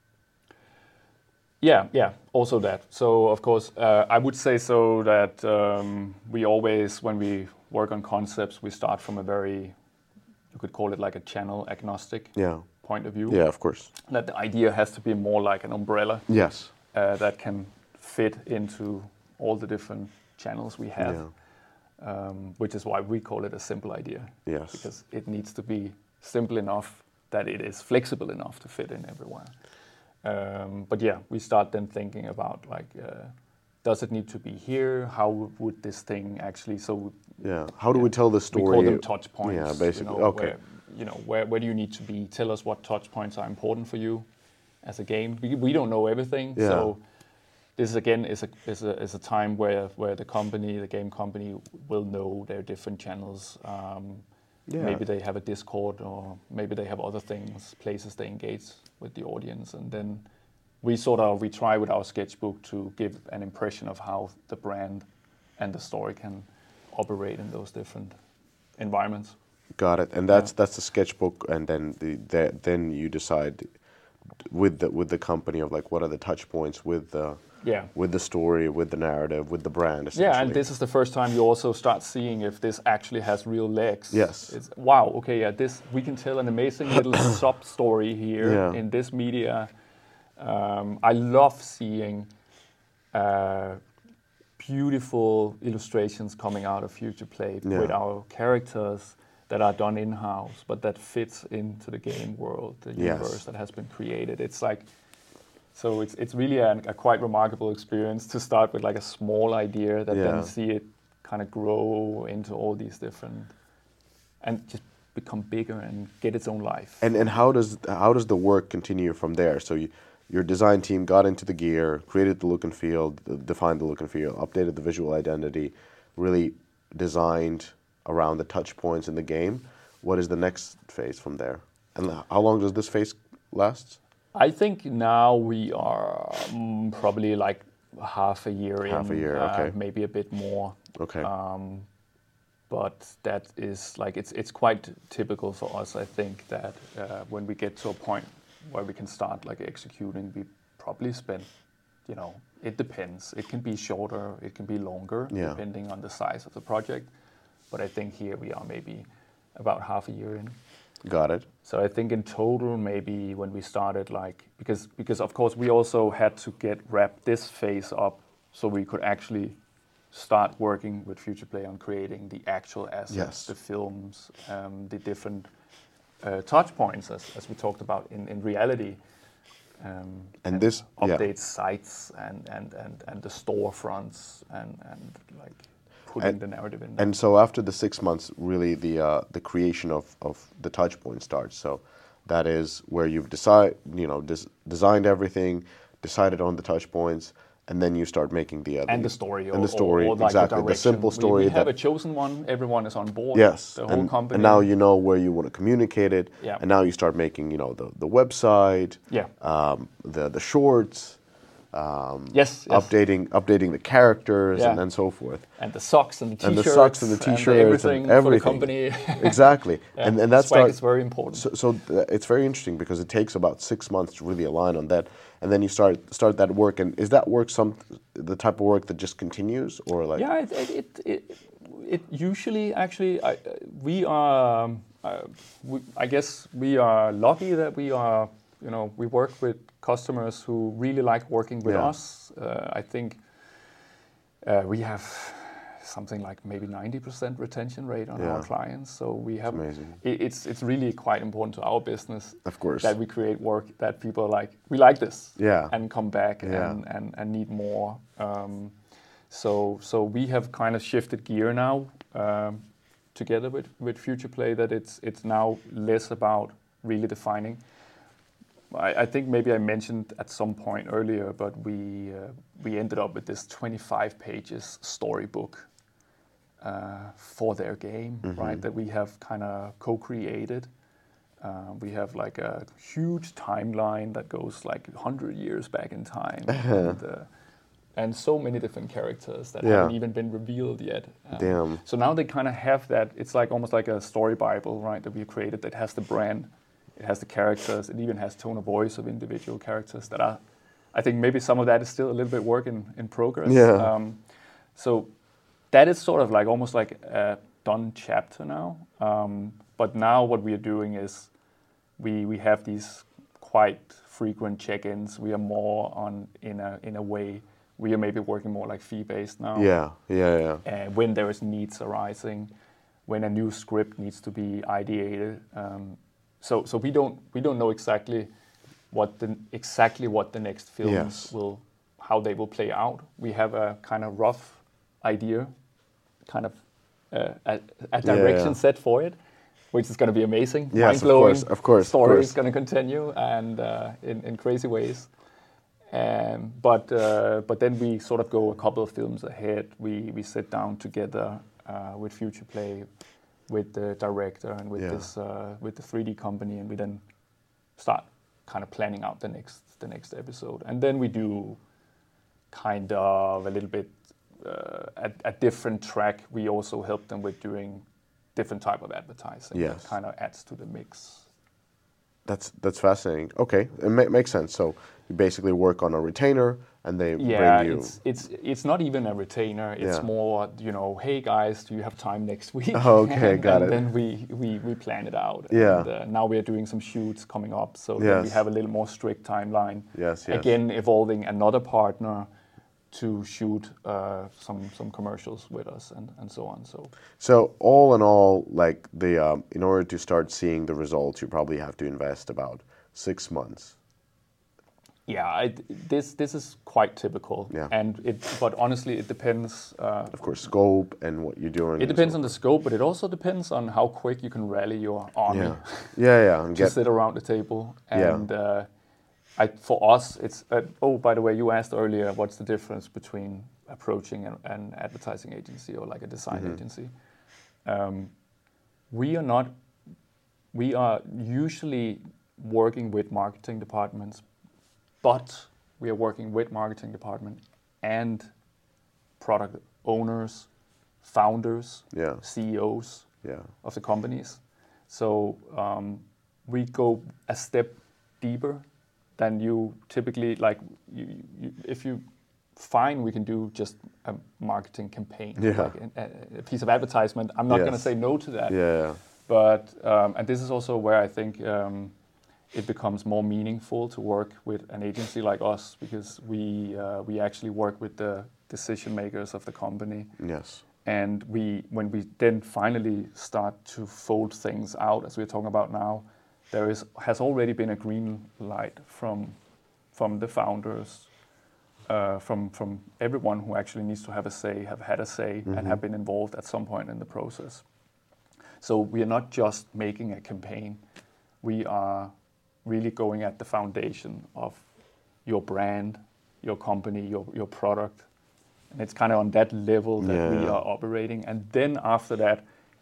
Speaker 2: Yeah, also that. So, of course, I would say so that we always, when we work on concepts, we start from a very, you could call it like a channel agnostic point of view.
Speaker 1: Yeah, of course.
Speaker 2: That the idea has to be more like an umbrella.
Speaker 1: Yes.
Speaker 2: That can fit into all the different channels we have, which is why we call it a simple idea.
Speaker 1: Yes.
Speaker 2: Because it needs to be simple enough that it is flexible enough to fit in everywhere. But yeah, we start then thinking about like, does it need to be here? How would this thing actually? So
Speaker 1: how do we tell the story?
Speaker 2: We call them touch points.
Speaker 1: Yeah, basically. Okay.
Speaker 2: Where do you need to be? Tell us what touch points are important for you as a game. We don't know everything, so this again is a time where the game company will know their different channels. Maybe they have a Discord, or maybe they have other things, places they engage with the audience, and then we try with our sketchbook to give an impression of how the brand and the story can operate in those different environments.
Speaker 1: Got it. And that's the sketchbook, and then then you decide with the company of like what are the touch points with the story, with the narrative, with the brand, essentially.
Speaker 2: Yeah, and this is the first time you also start seeing if this actually has real legs.
Speaker 1: Yes.
Speaker 2: It's wow, okay, this we can tell an amazing little sub story here in this media. I love seeing beautiful illustrations coming out of Futureplay with our characters that are done in-house, but that fits into the game world, the universe that has been created. It's like, so it's really a quite remarkable experience to start with like a small idea that then see it kind of grow into all these different, and just become bigger and get its own life.
Speaker 1: And how does the work continue from there? So your design team got into the gear, created the look and feel, defined the look and feel, updated the visual identity, really designed around the touch points in the game. What is the next phase from there? And how long does this phase last?
Speaker 2: I think now we are probably like half a year in.
Speaker 1: Half a year, okay.
Speaker 2: Maybe a bit more.
Speaker 1: Okay.
Speaker 2: But that is like, it's quite typical for us, I think, that when we get to a point where we can start like executing, we probably spend, it depends. It can be shorter, it can be longer, depending on the size of the project. But I think here we are maybe about half a year in.
Speaker 1: Got it.
Speaker 2: So I think in total, maybe when we started, like, because of course we also had to wrap this phase up so we could actually start working with Futureplay on creating the actual assets, the films, the different touch points, as we talked about in reality.
Speaker 1: And this
Speaker 2: update sites and the storefronts and like putting the narrative in there.
Speaker 1: And so after the 6 months, really the creation of the touch point starts. So that is where you've designed everything, decided on the touch points, and then you start making the
Speaker 2: story.
Speaker 1: And the story,
Speaker 2: or like
Speaker 1: exactly. The simple story.
Speaker 2: We have a chosen one, everyone is on board.
Speaker 1: Yes.
Speaker 2: The whole company.
Speaker 1: And now you know where you want to communicate it.
Speaker 2: Yeah.
Speaker 1: And now you start making, the website, the shorts, updating the characters and so forth.
Speaker 2: And the socks and the t-shirts. And everything for the company.
Speaker 1: Exactly. And that's
Speaker 2: it's very important.
Speaker 1: So it's very interesting because it takes about 6 months to really align on that. And then you start that work. And is that work the type of work that just continues, or like?
Speaker 2: Yeah, it usually actually I guess we are lucky that we are we work with customers who really like working with us. I think we have something like maybe 90% retention rate on our clients. So we have,
Speaker 1: amazing.
Speaker 2: It's really quite important to our business,
Speaker 1: of course,
Speaker 2: that we create work that people are like, we like this,
Speaker 1: and
Speaker 2: come back and need more. So we have kind of shifted gear now together with Futureplay, that it's now less about really defining. I think maybe I mentioned at some point earlier, but we ended up with this 25 pages storybook for their game, right? That we have kind of co-created. We have like a huge timeline that goes like 100 years back in time, and so many different characters that haven't even been revealed yet. So now they kind of have that. It's like almost like a story Bible, right? That we created that has the brand It has the characters. It even has tone of voice of individual characters that are. I think maybe some of that is still a little bit work in progress.
Speaker 1: Yeah.
Speaker 2: So that is sort of like almost like a done chapter now. But now what we are doing is we have these quite frequent check-ins. We are more in a way. We are maybe working more like fee-based now.
Speaker 1: Yeah.
Speaker 2: When there is needs arising, when a new script needs to be ideated. So we don't know exactly what the next films how they will play out. We have a kind of rough idea, kind of a direction set for it, which is going to be amazing.
Speaker 1: Yes,
Speaker 2: mind-blowing.
Speaker 1: Of course.
Speaker 2: Story is going to continue and in crazy ways. But then we sort of go a couple of films ahead. We sit down together with Future Play, with the director and with with the 3D company, and we then start kind of planning out the next episode. And then we do kind of a little bit a different track. We also help them with doing different type of advertising.
Speaker 1: Yes.
Speaker 2: That kind of adds to the mix.
Speaker 1: That's fascinating. Okay, it makes sense. So you basically work on a retainer, and they bring you.
Speaker 2: It's not even a retainer. It's more, hey guys, do you have time next week?
Speaker 1: Okay, got it.
Speaker 2: And then we plan it out.
Speaker 1: Yeah.
Speaker 2: And now we are doing some shoots coming up, so then we have a little more strict timeline.
Speaker 1: Yes.
Speaker 2: Again, evolving another partner to shoot some commercials with us and so on.
Speaker 1: So all in all, like in order to start seeing the results, you probably have to invest about 6 months.
Speaker 2: Yeah, this is quite typical.
Speaker 1: Yeah.
Speaker 2: But honestly, it depends.
Speaker 1: Of course, scope and what you're doing.
Speaker 2: It depends on the scope, but it also depends on how quick you can rally your army.
Speaker 1: Yeah.
Speaker 2: To sit around the table. And for us, it's. By the way, you asked earlier, what's the difference between approaching an advertising agency or like a design agency? We are usually working with marketing departments, but we are working with marketing department and product owners, founders, CEOs of the companies. So we go a step deeper than you typically like. If you find we can do just a marketing campaign, like a piece of advertisement, I'm not going to say no to that.
Speaker 1: Yeah.
Speaker 2: But and this is also where I think it becomes more meaningful to work with an agency like us, because we actually work with the decision makers of the company.
Speaker 1: Yes.
Speaker 2: And when we then finally start to fold things out, as we're talking about now, has already been a green light from the founders, from everyone who actually needs to have had a say, and have been involved at some point in the process. So we are not just making a campaign; we are really going at the foundation of your brand, your company, your product. And it's kind of on that level that we are operating. And then after that,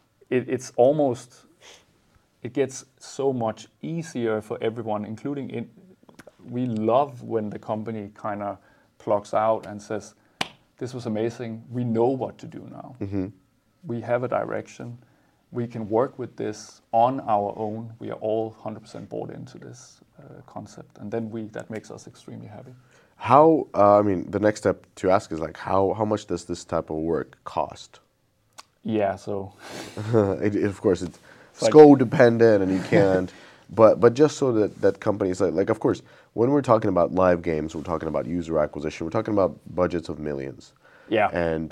Speaker 2: it gets so much easier for everyone, including we love when the company kind of plugs out and says, this was amazing, we know what to do now. We have a direction. We can work with this on our own. We are all 100% bought into this concept. And then that makes us extremely happy.
Speaker 1: How, the next step to ask is like, how much does this type of work cost?
Speaker 2: Yeah, so.
Speaker 1: Of course, it's scope dependent and you can't, but just so that companies, like, of course, when we're talking about live games, we're talking about user acquisition, we're talking about budgets of millions.
Speaker 2: Yeah.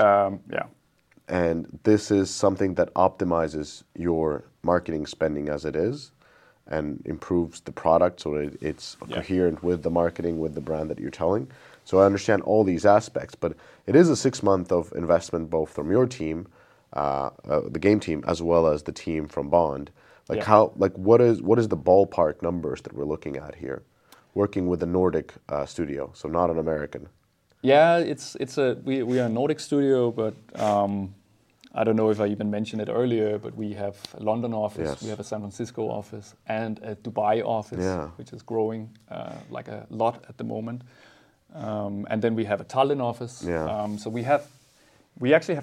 Speaker 1: And this is something that optimizes your marketing spending as it is and improves the product so that it's coherent with the marketing, with the brand that you're telling. So I understand all these aspects, but it is a 6 month of investment both from your team, the game team, as well as the team from Bond. What is the ballpark numbers that we're looking at here? Working with a Nordic studio, so not an American.
Speaker 2: Yeah, we are a Nordic studio, but I don't know if I even mentioned it earlier, but we have a London office, we have a San Francisco office, and a Dubai office, which is growing like a lot at the moment. And then we have a Tallinn office. So we actually have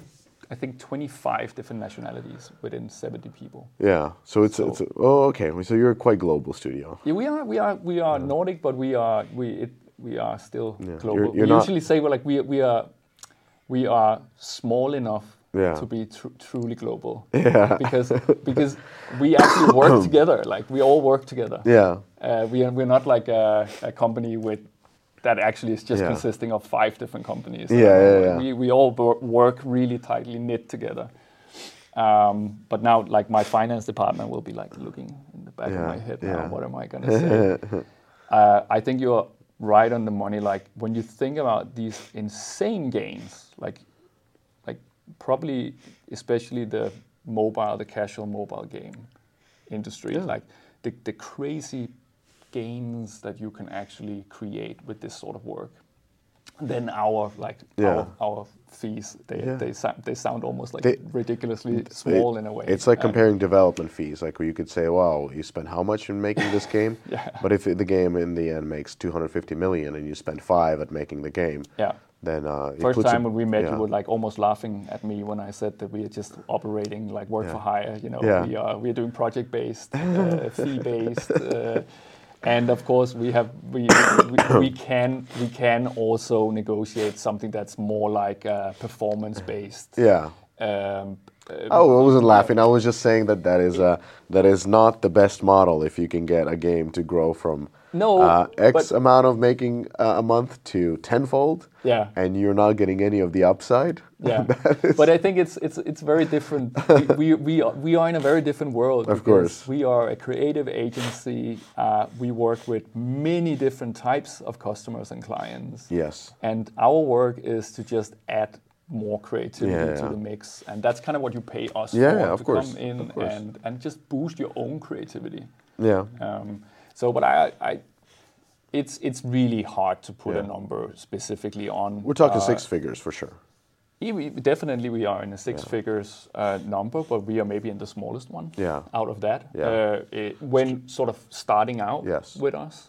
Speaker 2: I think 25 different nationalities within 70 people.
Speaker 1: Yeah. So it's okay. So you're a quite global studio.
Speaker 2: Yeah, we are Nordic, but we are still global.
Speaker 1: You're
Speaker 2: we usually say we are small enough to be truly global.
Speaker 1: Yeah.
Speaker 2: Because we actually work together. Like we all work together.
Speaker 1: Yeah.
Speaker 2: We're not like a company that actually is just consisting of 5 different companies. We all work really tightly knit together. But now, like my finance department will be like looking in the back of my head now. What am I going to say? I think you're right on the money. Like when you think about these insane games, like probably especially the casual mobile game industry, like the crazy games that you can actually create with this sort of work, then our fees they sound almost like ridiculously small in a way.
Speaker 1: It's like comparing development fees, like where you could say, wow, you spent how much in making this game? But if the game in the end makes 250 million and you spend 5 at making the game, then
Speaker 2: first time when we met, you were like almost laughing at me when I said that we are just operating like work for hire. You know, we are doing project based, fee based. And of course, we can also negotiate something that's more like performance based.
Speaker 1: I wasn't laughing. I was just saying that is not the best model if you can get a game to grow from amount of making a month to tenfold. And you're not getting any of the upside.
Speaker 2: But I think it's very different. We are in a very different world.
Speaker 1: Of course,
Speaker 2: we are a creative agency. We work with many different types of customers and clients.
Speaker 1: Yes,
Speaker 2: and our work is to just add more creativity to the mix, and that's kind of what you pay us for, come in and just boost your own creativity. It's really hard to put a number specifically on.
Speaker 1: We're talking 6 figures for sure.
Speaker 2: Definitely we are in a 6 figures number, but we are maybe in the smallest one out of that when sort of starting out with us.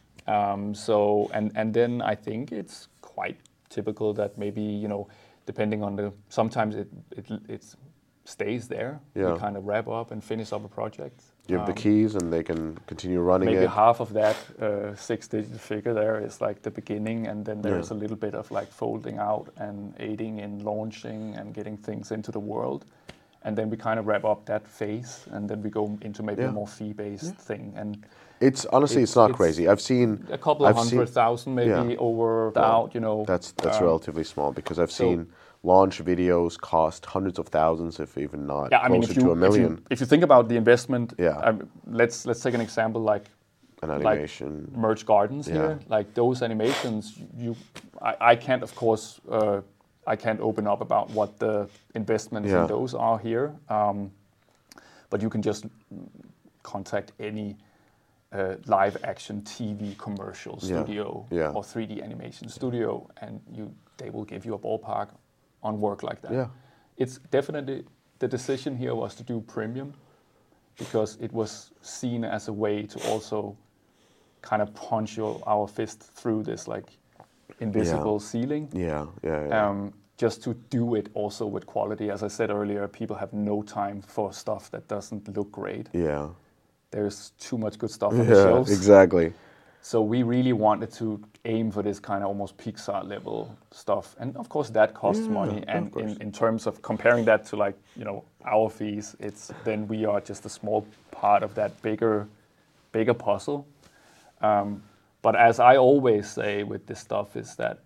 Speaker 2: So then I think it's quite typical that maybe, you know, depending on sometimes it stays there. We kind of wrap up and finish up a project.
Speaker 1: Give the keys and they can continue running
Speaker 2: maybe
Speaker 1: it.
Speaker 2: Maybe half of that 6-digit figure there is like the beginning, and then there's a little bit of like folding out and aiding in launching and getting things into the world. And then we kind of wrap up that phase, and then we go into maybe a more fee-based thing. And
Speaker 1: it's honestly, it's not crazy. I've seen
Speaker 2: a couple of 100,000 maybe over out, you know.
Speaker 1: That's relatively small, because I've seen launch videos cost hundreds of thousands, if even not closer to $1 million.
Speaker 2: If you think about the investment, let's take an example like
Speaker 1: an animation,
Speaker 2: like Merge Gardens here. Like those animations, I can't, of course, I can't open up about what the investments in those are here, but you can just contact any live action TV commercial studio or 3D animation studio, and they will give you a ballpark on work like that. It's definitely, the decision here was to do premium because it was seen as a way to also kind of punch our fist through this like invisible ceiling. Just to do it also with quality. As I said earlier, people have no time for stuff that doesn't look great. There's too much good stuff on the shelves.
Speaker 1: Exactly.
Speaker 2: So we really wanted to aim for this kind of almost Pixar level stuff. And of course that costs money. And in terms of comparing that to like, you know, our fees, then we are just a small part of that bigger puzzle. But as I always say with this stuff is that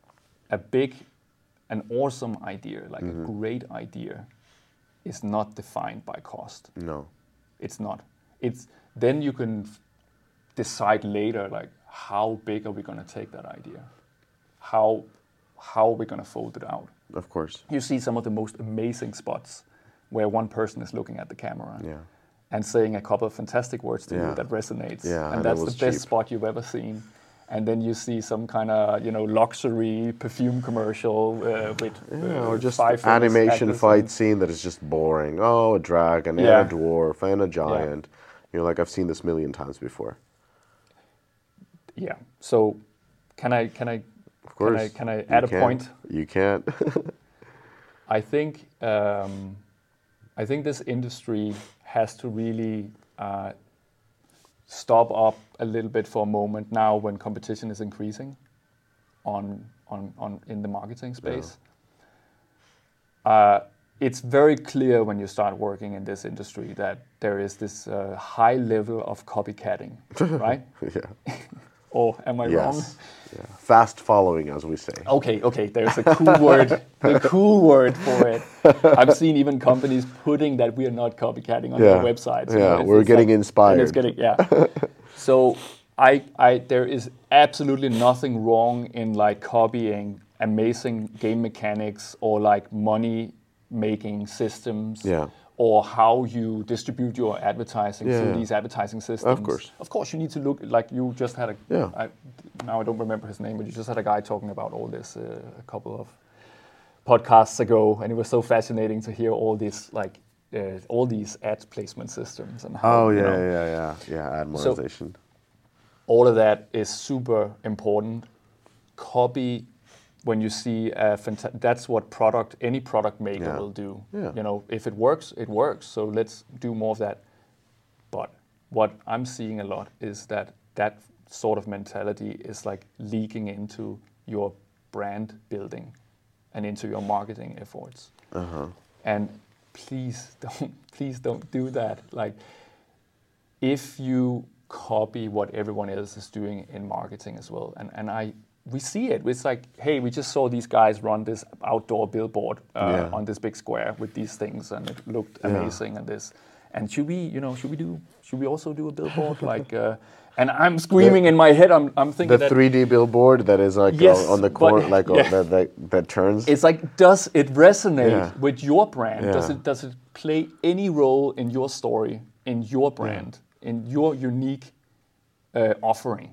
Speaker 2: an awesome idea, like a great idea, is not defined by cost.
Speaker 1: No.
Speaker 2: It's not. Then you can decide later, like, how big are we going to take that idea? How are we going to fold it out?
Speaker 1: Of course.
Speaker 2: You see some of the most amazing spots where one person is looking at the camera and saying a couple of fantastic words to you that resonates.
Speaker 1: And
Speaker 2: that's the best spot you've ever seen. And then you see some kind of, you know, luxury perfume commercial with
Speaker 1: or just animation fight scene that is just boring. Oh, a dragon and a dwarf and a giant. You know, like I've seen this 1,000,000 times before.
Speaker 2: So, can I
Speaker 1: Of course.
Speaker 2: Can I add a point?
Speaker 1: You can't.
Speaker 2: I think this industry has to really stop up a little bit for a moment now when competition is increasing on in the marketing space. Yeah. It's very clear when you start working in this industry that there is this high level of copycatting, right?
Speaker 1: Yeah.
Speaker 2: Or am I wrong?
Speaker 1: Yeah. Fast following, as we say.
Speaker 2: Okay. There's a cool word. The cool word for it. I've seen even companies putting that we are not copycatting on their websites.
Speaker 1: Yeah, we're getting inspired.
Speaker 2: So there is absolutely nothing wrong in like copying amazing game mechanics or like money-making systems.
Speaker 1: Yeah.
Speaker 2: Or how you distribute your advertising through these advertising systems. Of course, you need to look like you just had now I don't remember his name, but you just had a guy talking about all this a couple of podcasts ago, and it was so fascinating to hear all this all these ad placement systems and how.
Speaker 1: Ad monetization.
Speaker 2: So, all of that is super important. Copy. When you see that's what any product maker will do. Yeah. You know, if it works, it works. So let's do more of that. But what I'm seeing a lot is that sort of mentality is like leaking into your brand building and into your marketing efforts. And please don't do that. Like, if you copy what everyone else is doing in marketing as well, and we see it. It's like, hey, we just saw these guys run this outdoor billboard on this big square with these things, and it looked amazing. And should we also do a billboard? Like, and I'm screaming in my head. I'm thinking
Speaker 1: the 3D billboard that is like on the corner, that turns.
Speaker 2: It's like, does it resonate with your brand? Yeah. Does it play any role in your story, in your brand, in your unique offering?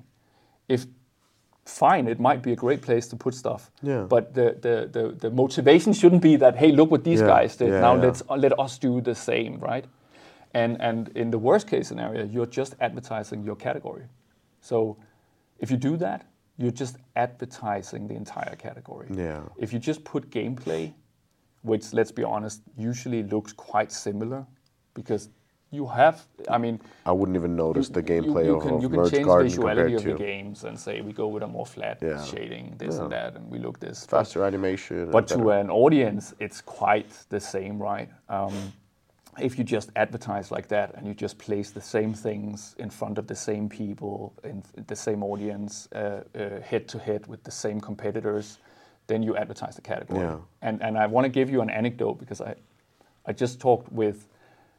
Speaker 2: Fine, it might be a great place to put stuff. Yeah. But the motivation shouldn't be that, hey, look what these guys did. Let us do the same, right? And in the worst case scenario, you're just advertising your category. So if you do that, you're just advertising the entire category. Yeah. If you just put gameplay, which, let's be honest, usually looks quite similar, because you have,
Speaker 1: I wouldn't even notice the gameplay of Merge Garden.
Speaker 2: You can change the visuality of the games and say we go with a more flat shading, this and that, and we look this.
Speaker 1: Faster animation.
Speaker 2: But to an audience, it's quite the same, right? If you just advertise like that and you just place the same things in front of the same people, in the same audience, head to head with the same competitors, then you advertise the category. Yeah. And I want to give you an anecdote, because I just talked with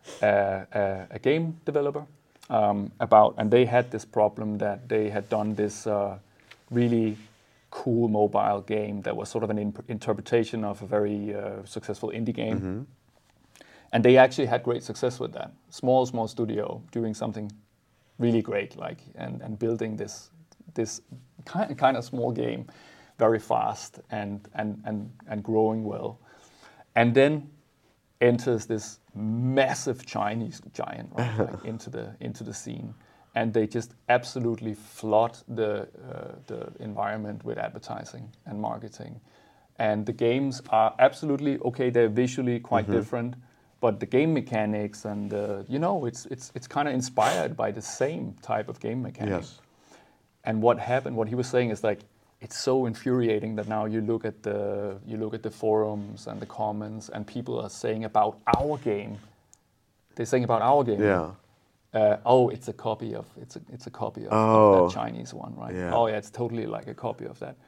Speaker 2: a game developer and they had this problem that they had done this really cool mobile game that was sort of an interpretation of a very successful indie game. Mm-hmm. And they actually had great success with that. Small studio doing something really great, and building this kind of small game very fast and growing well. And then enters this massive Chinese giant, right, into the scene, and they just absolutely flood the environment with advertising and marketing. And the games are absolutely okay; they're visually quite different, but the game mechanics and it's kind of inspired by the same type of game mechanics. Yes. And what happened? What he was saying is like, it's so infuriating that now you look at the forums and the comments, and people are saying about our game. They're saying about our game. Yeah. It's a copy of that Chinese one, right? Yeah. Oh yeah, it's totally like a copy of that.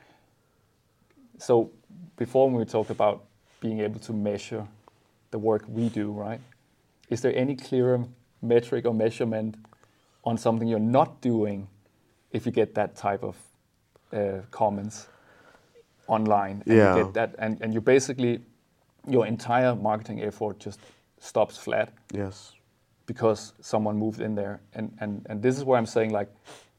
Speaker 2: So before, when we talked about being able to measure the work we do, right? Is there any clearer metric or measurement on something you're not doing if you get that type of comments online, and you get that, and you basically, your entire marketing effort just stops flat. Yes. Because someone moved in there, and this is where I'm saying, like,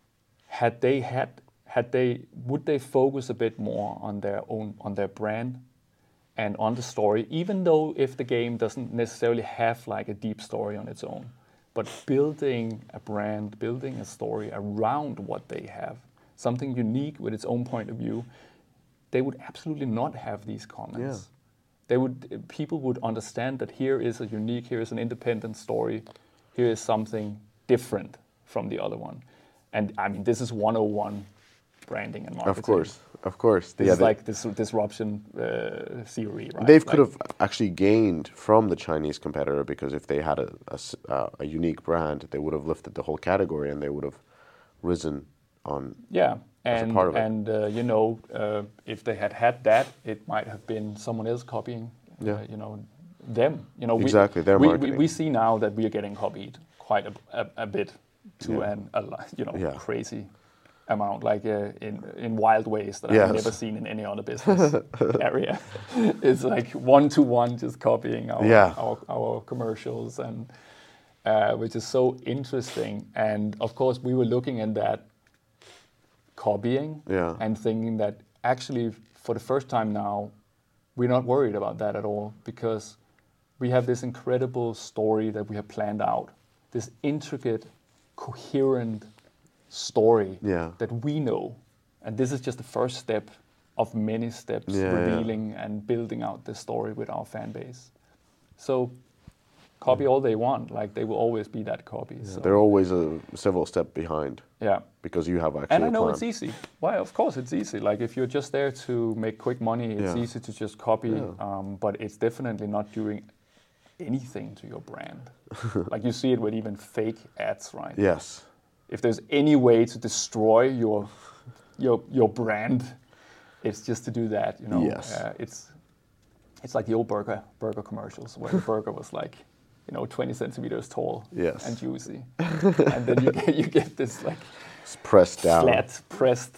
Speaker 2: would they focus a bit more on their brand and on the story, even though if the game doesn't necessarily have like a deep story on its own, but building a brand, building a story around what they have, something unique with its own point of view, they would absolutely not have these comments. people would understand that here is an independent story, here is something different from the other one. And I mean, this is 101 branding and marketing.
Speaker 1: Of course.
Speaker 2: This is like this disruption theory, right?
Speaker 1: They could have actually gained from the Chinese competitor, because if they had a unique brand, they would have lifted the whole category and they would have risen on.
Speaker 2: Yeah,
Speaker 1: as a part of it.
Speaker 2: And you know, if they had that, it might have been someone else copying. You know, them. You know,
Speaker 1: exactly their marketing.
Speaker 2: We see now that we are getting copied quite a bit to crazy amount, like in wild ways that I've never seen in any other business area. It's like 1-to-1 just copying our commercials, and which is so interesting. And of course, we were looking at that copying and thinking that actually for the first time now, we're not worried about that at all, because we have this incredible story that we have planned out, this intricate, coherent story that we know. And this is just the first step of many steps revealing and building out this story with our fan base. So copy all they want, like they will always be that copy.
Speaker 1: Yeah,
Speaker 2: so.
Speaker 1: They're always several steps behind.
Speaker 2: Yeah.
Speaker 1: Because you have actually
Speaker 2: And I know it's easy. Why? Of course it's easy. Like if you're just there to make quick money, it's easy to just copy. But it's definitely not doing anything to your brand. Like you see it with even fake ads, right?
Speaker 1: Yes.
Speaker 2: If there's any way to destroy your brand, it's just to do that. You know.
Speaker 1: Yes.
Speaker 2: It's like the old burger commercials where the burger was like, 20 centimeters tall and juicy, and then you get this like
Speaker 1: pressed down,
Speaker 2: flat pressed.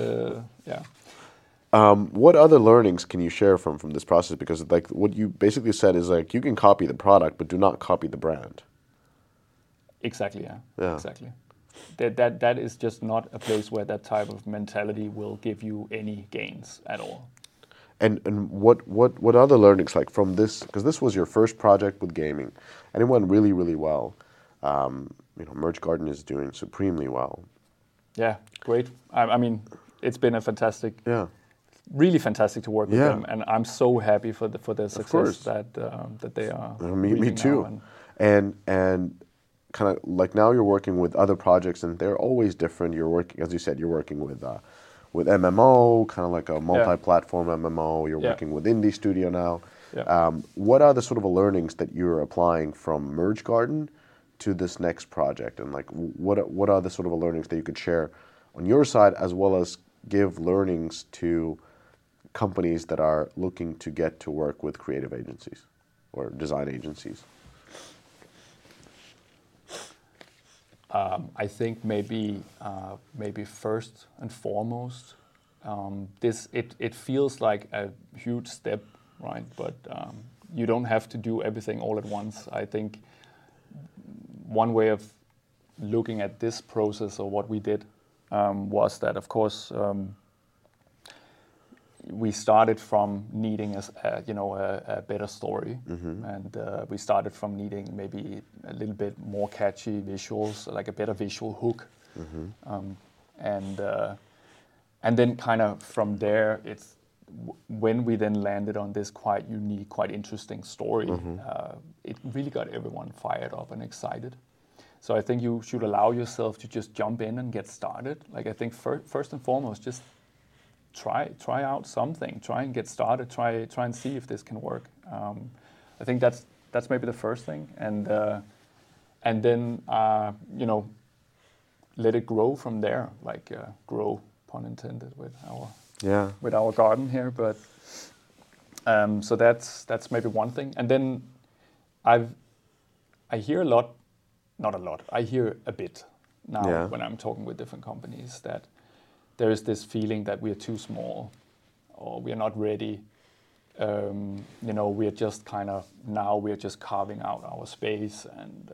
Speaker 1: What other learnings can you share from this process? Because like what you basically said is like you can copy the product, but do not copy the brand.
Speaker 2: Exactly. Yeah. Exactly. That is just not a place where that type of mentality will give you any gains at all.
Speaker 1: And what other learnings like from this? Because this was your first project with gaming, and it went really, really well. Merge Garden is doing supremely well.
Speaker 2: Yeah, great. I mean, it's been a fantastic, really fantastic to work with them, and I'm so happy for the success that they are.
Speaker 1: Me too. And kind of like now you're working with other projects, and they're always different. You're working, as you said, you're working with MMO, kind of like a multi-platform MMO. You're working with Indie Studio now. Yeah. What are the sort of learnings that you're applying from Merge Garden to this next project? And like, what are the sort of learnings that you could share on your side, as well as give learnings to companies that are looking to get to work with creative agencies or design agencies?
Speaker 2: I think maybe first and foremost, it feels like a huge step, right? But you don't have to do everything all at once. I think one way of looking at this process, or what we did, was that, of course, we started from needing a better story, and we started from needing maybe a little bit more catchy visuals, like a better visual hook, and then kind of from there, it's when we then landed on this quite unique, quite interesting story. It really got everyone fired up and excited. So I think you should allow yourself to just jump in and get started. Like I think first and foremost, just try out something, try and get started, try and see if this can work. I think that's maybe the first thing, and then let it grow from there, like grow, pun intended, with our garden here. But so that's maybe one thing, and then I hear I hear a bit now when I'm talking with different companies that there is this feeling that we are too small, or we are not ready. We are just kind of we are just carving out our space, and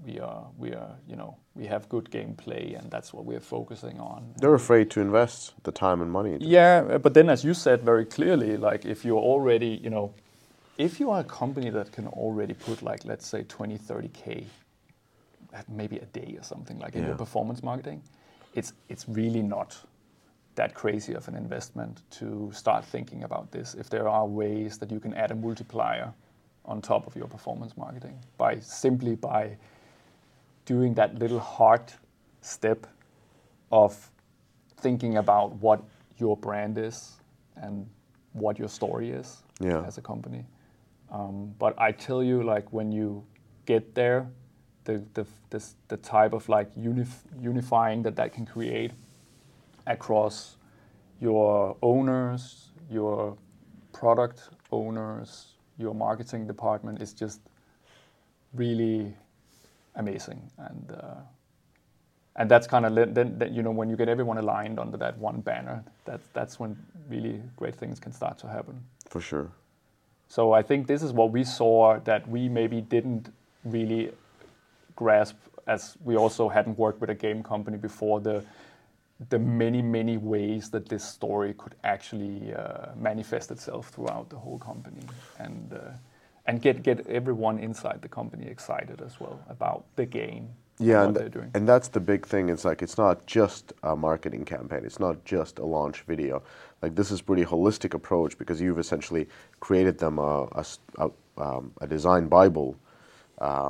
Speaker 2: we have good gameplay, and that's what we are focusing on.
Speaker 1: They're afraid to invest the time and money.
Speaker 2: But then, as you said very clearly, like if you're already, if you are a company that can already put like, let's say 20, 30K, maybe a day or something like in your performance marketing, it's really not that crazy of an investment to start thinking about this. If there are ways that you can add a multiplier on top of your performance marketing by doing that little hard step of thinking about what your brand is and what your story is as a company. But I tell you, like, when you get there, the type of like unifying that can create across your owners, your product owners, your marketing department is just really amazing. And that's kind of then when you get everyone aligned under that one banner, that's when really great things can start to happen.
Speaker 1: For sure.
Speaker 2: So I think this is what we saw that we maybe didn't really grasp, as we also hadn't worked with a game company before, the many ways that this story could actually manifest itself throughout the whole company, and get everyone inside the company excited as well about the game.
Speaker 1: Yeah,
Speaker 2: what they're doing.
Speaker 1: And that's the big thing. It's like, it's not just a marketing campaign. It's not just a launch video. Like, this is pretty holistic approach, because you've essentially created them a design Bible, a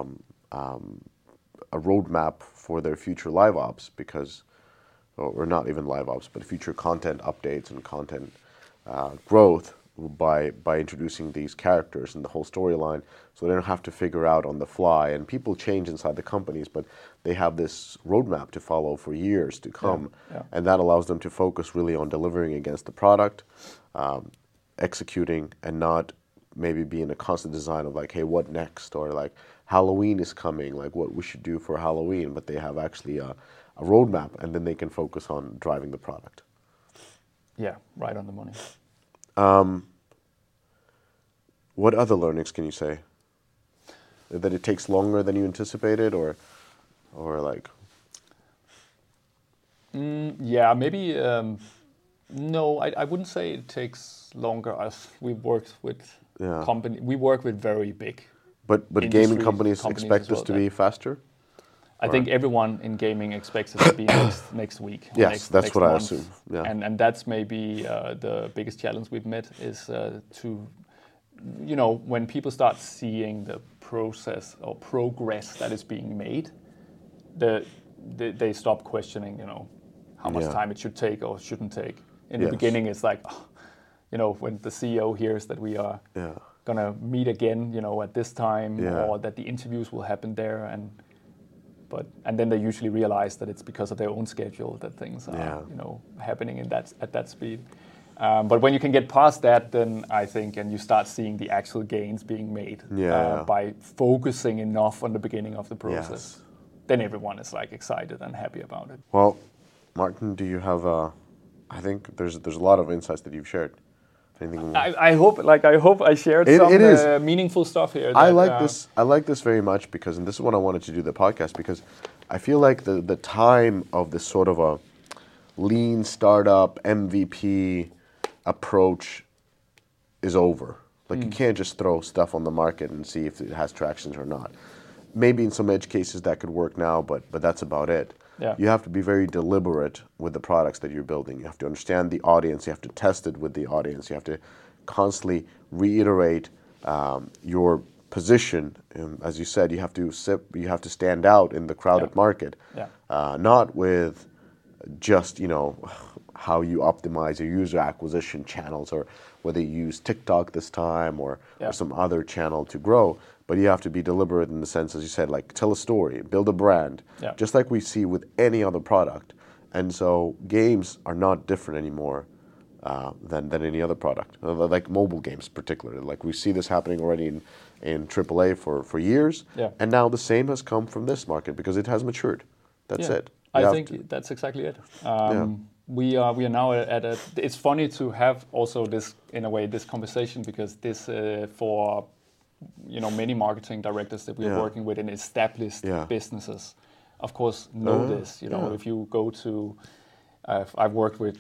Speaker 1: roadmap for their future live ops, or not even live ops, but future content updates and content growth by introducing these characters and the whole storyline, so they don't have to figure out on the fly. And people change inside the companies, but they have this roadmap to follow for years to come, and that allows them to focus really on delivering against the product, executing, and not maybe be in a constant design of like, hey, what next, or like Halloween is coming, like what we should do for Halloween. But they have actually a roadmap, and then they can focus on driving the product.
Speaker 2: Yeah, right on the money.
Speaker 1: What other learnings can you say? That it takes longer than you anticipated, or like?
Speaker 2: Yeah, maybe. No, I wouldn't say it takes longer. As we worked with company, we work with very big.
Speaker 1: But gaming companies expect this to be faster?
Speaker 2: I think everyone in gaming expects it to be next week.
Speaker 1: Yes, that's what
Speaker 2: month.
Speaker 1: I assume. Yeah.
Speaker 2: And that's maybe the biggest challenge we've met is to, when people start seeing the process or progress that is being made, they stop questioning, how much time it should take or shouldn't take. In the beginning, it's like, when the CEO hears that we are gonna meet again, at this time, or that the interviews will happen there, and then they usually realize that it's because of their own schedule that things are, happening at that speed. But when you can get past that, then I think, and you start seeing the actual gains being made by focusing enough on the beginning of the process, then everyone is like excited and happy about it.
Speaker 1: Well, Martin, do you have I think there's a lot of insights that you've shared.
Speaker 2: I hope I shared some meaningful stuff here.
Speaker 1: I like this very much, because, and this is what I wanted to do the podcast, because I feel like the time of this sort of a lean startup MVP approach is over. Like, you can't just throw stuff on the market and see if it has traction or not. Maybe in some edge cases that could work now, but that's about it.
Speaker 2: Yeah.
Speaker 1: You have to be very deliberate with the products that you're building. You have to understand the audience. You have to test it with the audience. You have to constantly reiterate your position. As you said, you have to stand out in the crowded market. Yeah. Not with just how you optimize your user acquisition channels, or whether you use TikTok this time or some other channel to grow. But you have to be deliberate in the sense, as you said, like, tell a story, build a brand, just like we see with any other product. And so games are not different anymore than any other product, like mobile games particularly. Like, we see this happening already in AAA for years, and now the same has come from this market because it has matured. That's it.
Speaker 2: I think that's exactly it. We are now at a. It's funny to have also this, in a way, this conversation, because this for many marketing directors that we're working with in established businesses, of course, know this. If you go to, I've worked with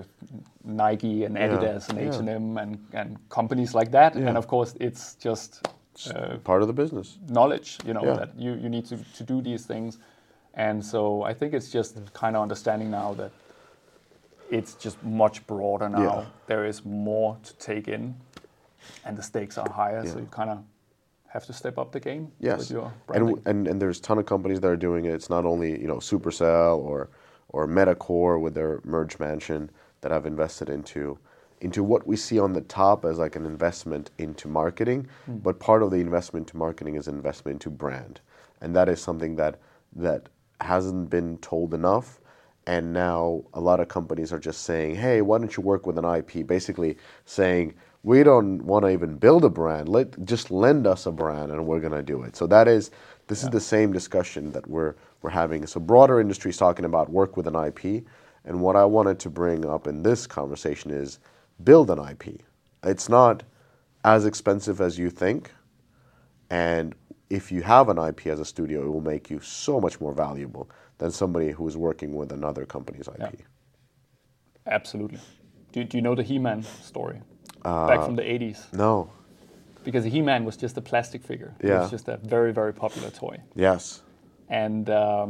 Speaker 2: Nike and Adidas and H&M and companies like that, and of course, it's just
Speaker 1: part of the business
Speaker 2: knowledge. That you need to do these things, and so I think it's just kind of understanding now that it's just much broader now. There is more to take in, and the stakes are higher, so you kind of have to step up the game with your branding.
Speaker 1: And there's a ton of companies that are doing it. It's not only Supercell or Metacore with their Merge Mansion that have invested into what we see on the top as like an investment into marketing, but part of the investment to marketing is investment into brand, and that is something that hasn't been told enough. And now a lot of companies are just saying, hey, why don't you work with an IP? Basically saying, we don't want to even build a brand. Just lend us a brand and we're going to do it. So this is the same discussion that we're having. So broader industry is talking about work with an IP. And what I wanted to bring up in this conversation is build an IP. It's not as expensive as you think. And if you have an IP as a studio, it will make you so much more valuable than somebody who is working with another company's IP.
Speaker 2: Yeah. Absolutely. Do you know the He-Man story? Back from the 80s?
Speaker 1: No.
Speaker 2: Because the He-Man was just a plastic figure. It was just a very, very popular toy.
Speaker 1: Yes.
Speaker 2: And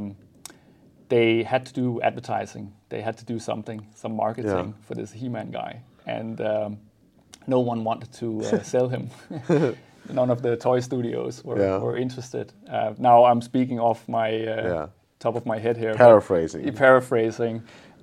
Speaker 2: they had to do advertising. They had to do some marketing for this He-Man guy. And no one wanted to sell him. None of the toy studios were interested. Now I'm speaking off my top of my head here. Paraphrasing.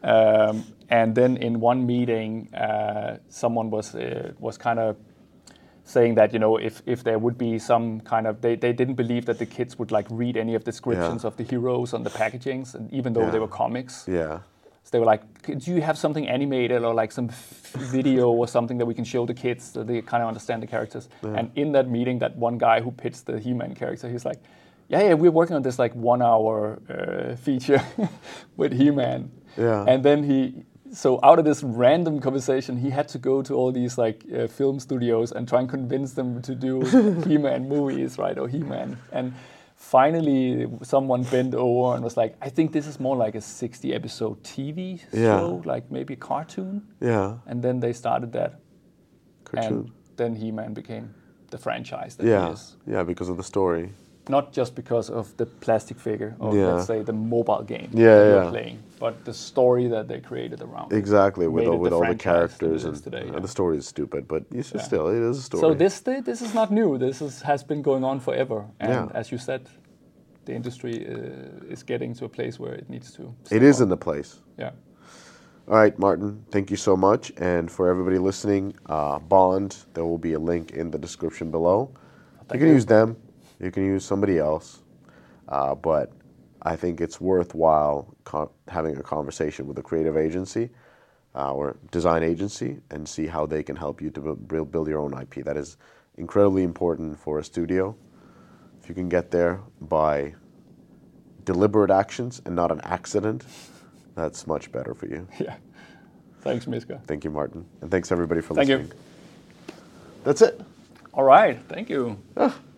Speaker 2: And then in one meeting, someone was kind of saying that if there would be some kind of they didn't believe that the kids would like read any of the descriptions of the heroes on the packagings, and even though they were comics.
Speaker 1: Yeah.
Speaker 2: So they were like, do you have something animated or like some video or something that we can show the kids so they kind of understand the characters? Yeah. And in that meeting, that one guy who pitched the He-Man character, he's like, yeah, we're working on this like 1 hour feature with He-Man.
Speaker 1: Yeah.
Speaker 2: And then so out of this random conversation, he had to go to all these like film studios and try and convince them to do He-Man movies, right, or He-Man. And finally, someone bent over and was like, I think this is more like a 60-episode TV show, like maybe a cartoon.
Speaker 1: Yeah.
Speaker 2: And then they started that.
Speaker 1: Cartoon.
Speaker 2: And then He-Man became the franchise that he is.
Speaker 1: Yeah, because of the story.
Speaker 2: Not just because of the plastic figure or let's say the mobile game that we're playing, but the story that they created around it.
Speaker 1: Exactly, with all the characters and today, the story is stupid, but still it is a story.
Speaker 2: So this is not new. This has been going on forever, and as you said, the industry is getting to a place where it needs to.
Speaker 1: It is in the place.
Speaker 2: Yeah.
Speaker 1: All right, Martin, thank you so much, and for everybody listening, Bond. There will be a link in the description below. You can use them. You can use somebody else, but I think it's worthwhile having a conversation with a creative agency or design agency and see how they can help you to build your own IP. That is incredibly important for a studio. If you can get there by deliberate actions and not an accident, that's much better for you.
Speaker 2: Yeah. Thanks, Miska.
Speaker 1: Thank you, Martin. And thanks, everybody, for listening.
Speaker 2: Thank you.
Speaker 1: That's it.
Speaker 2: All right. Thank you.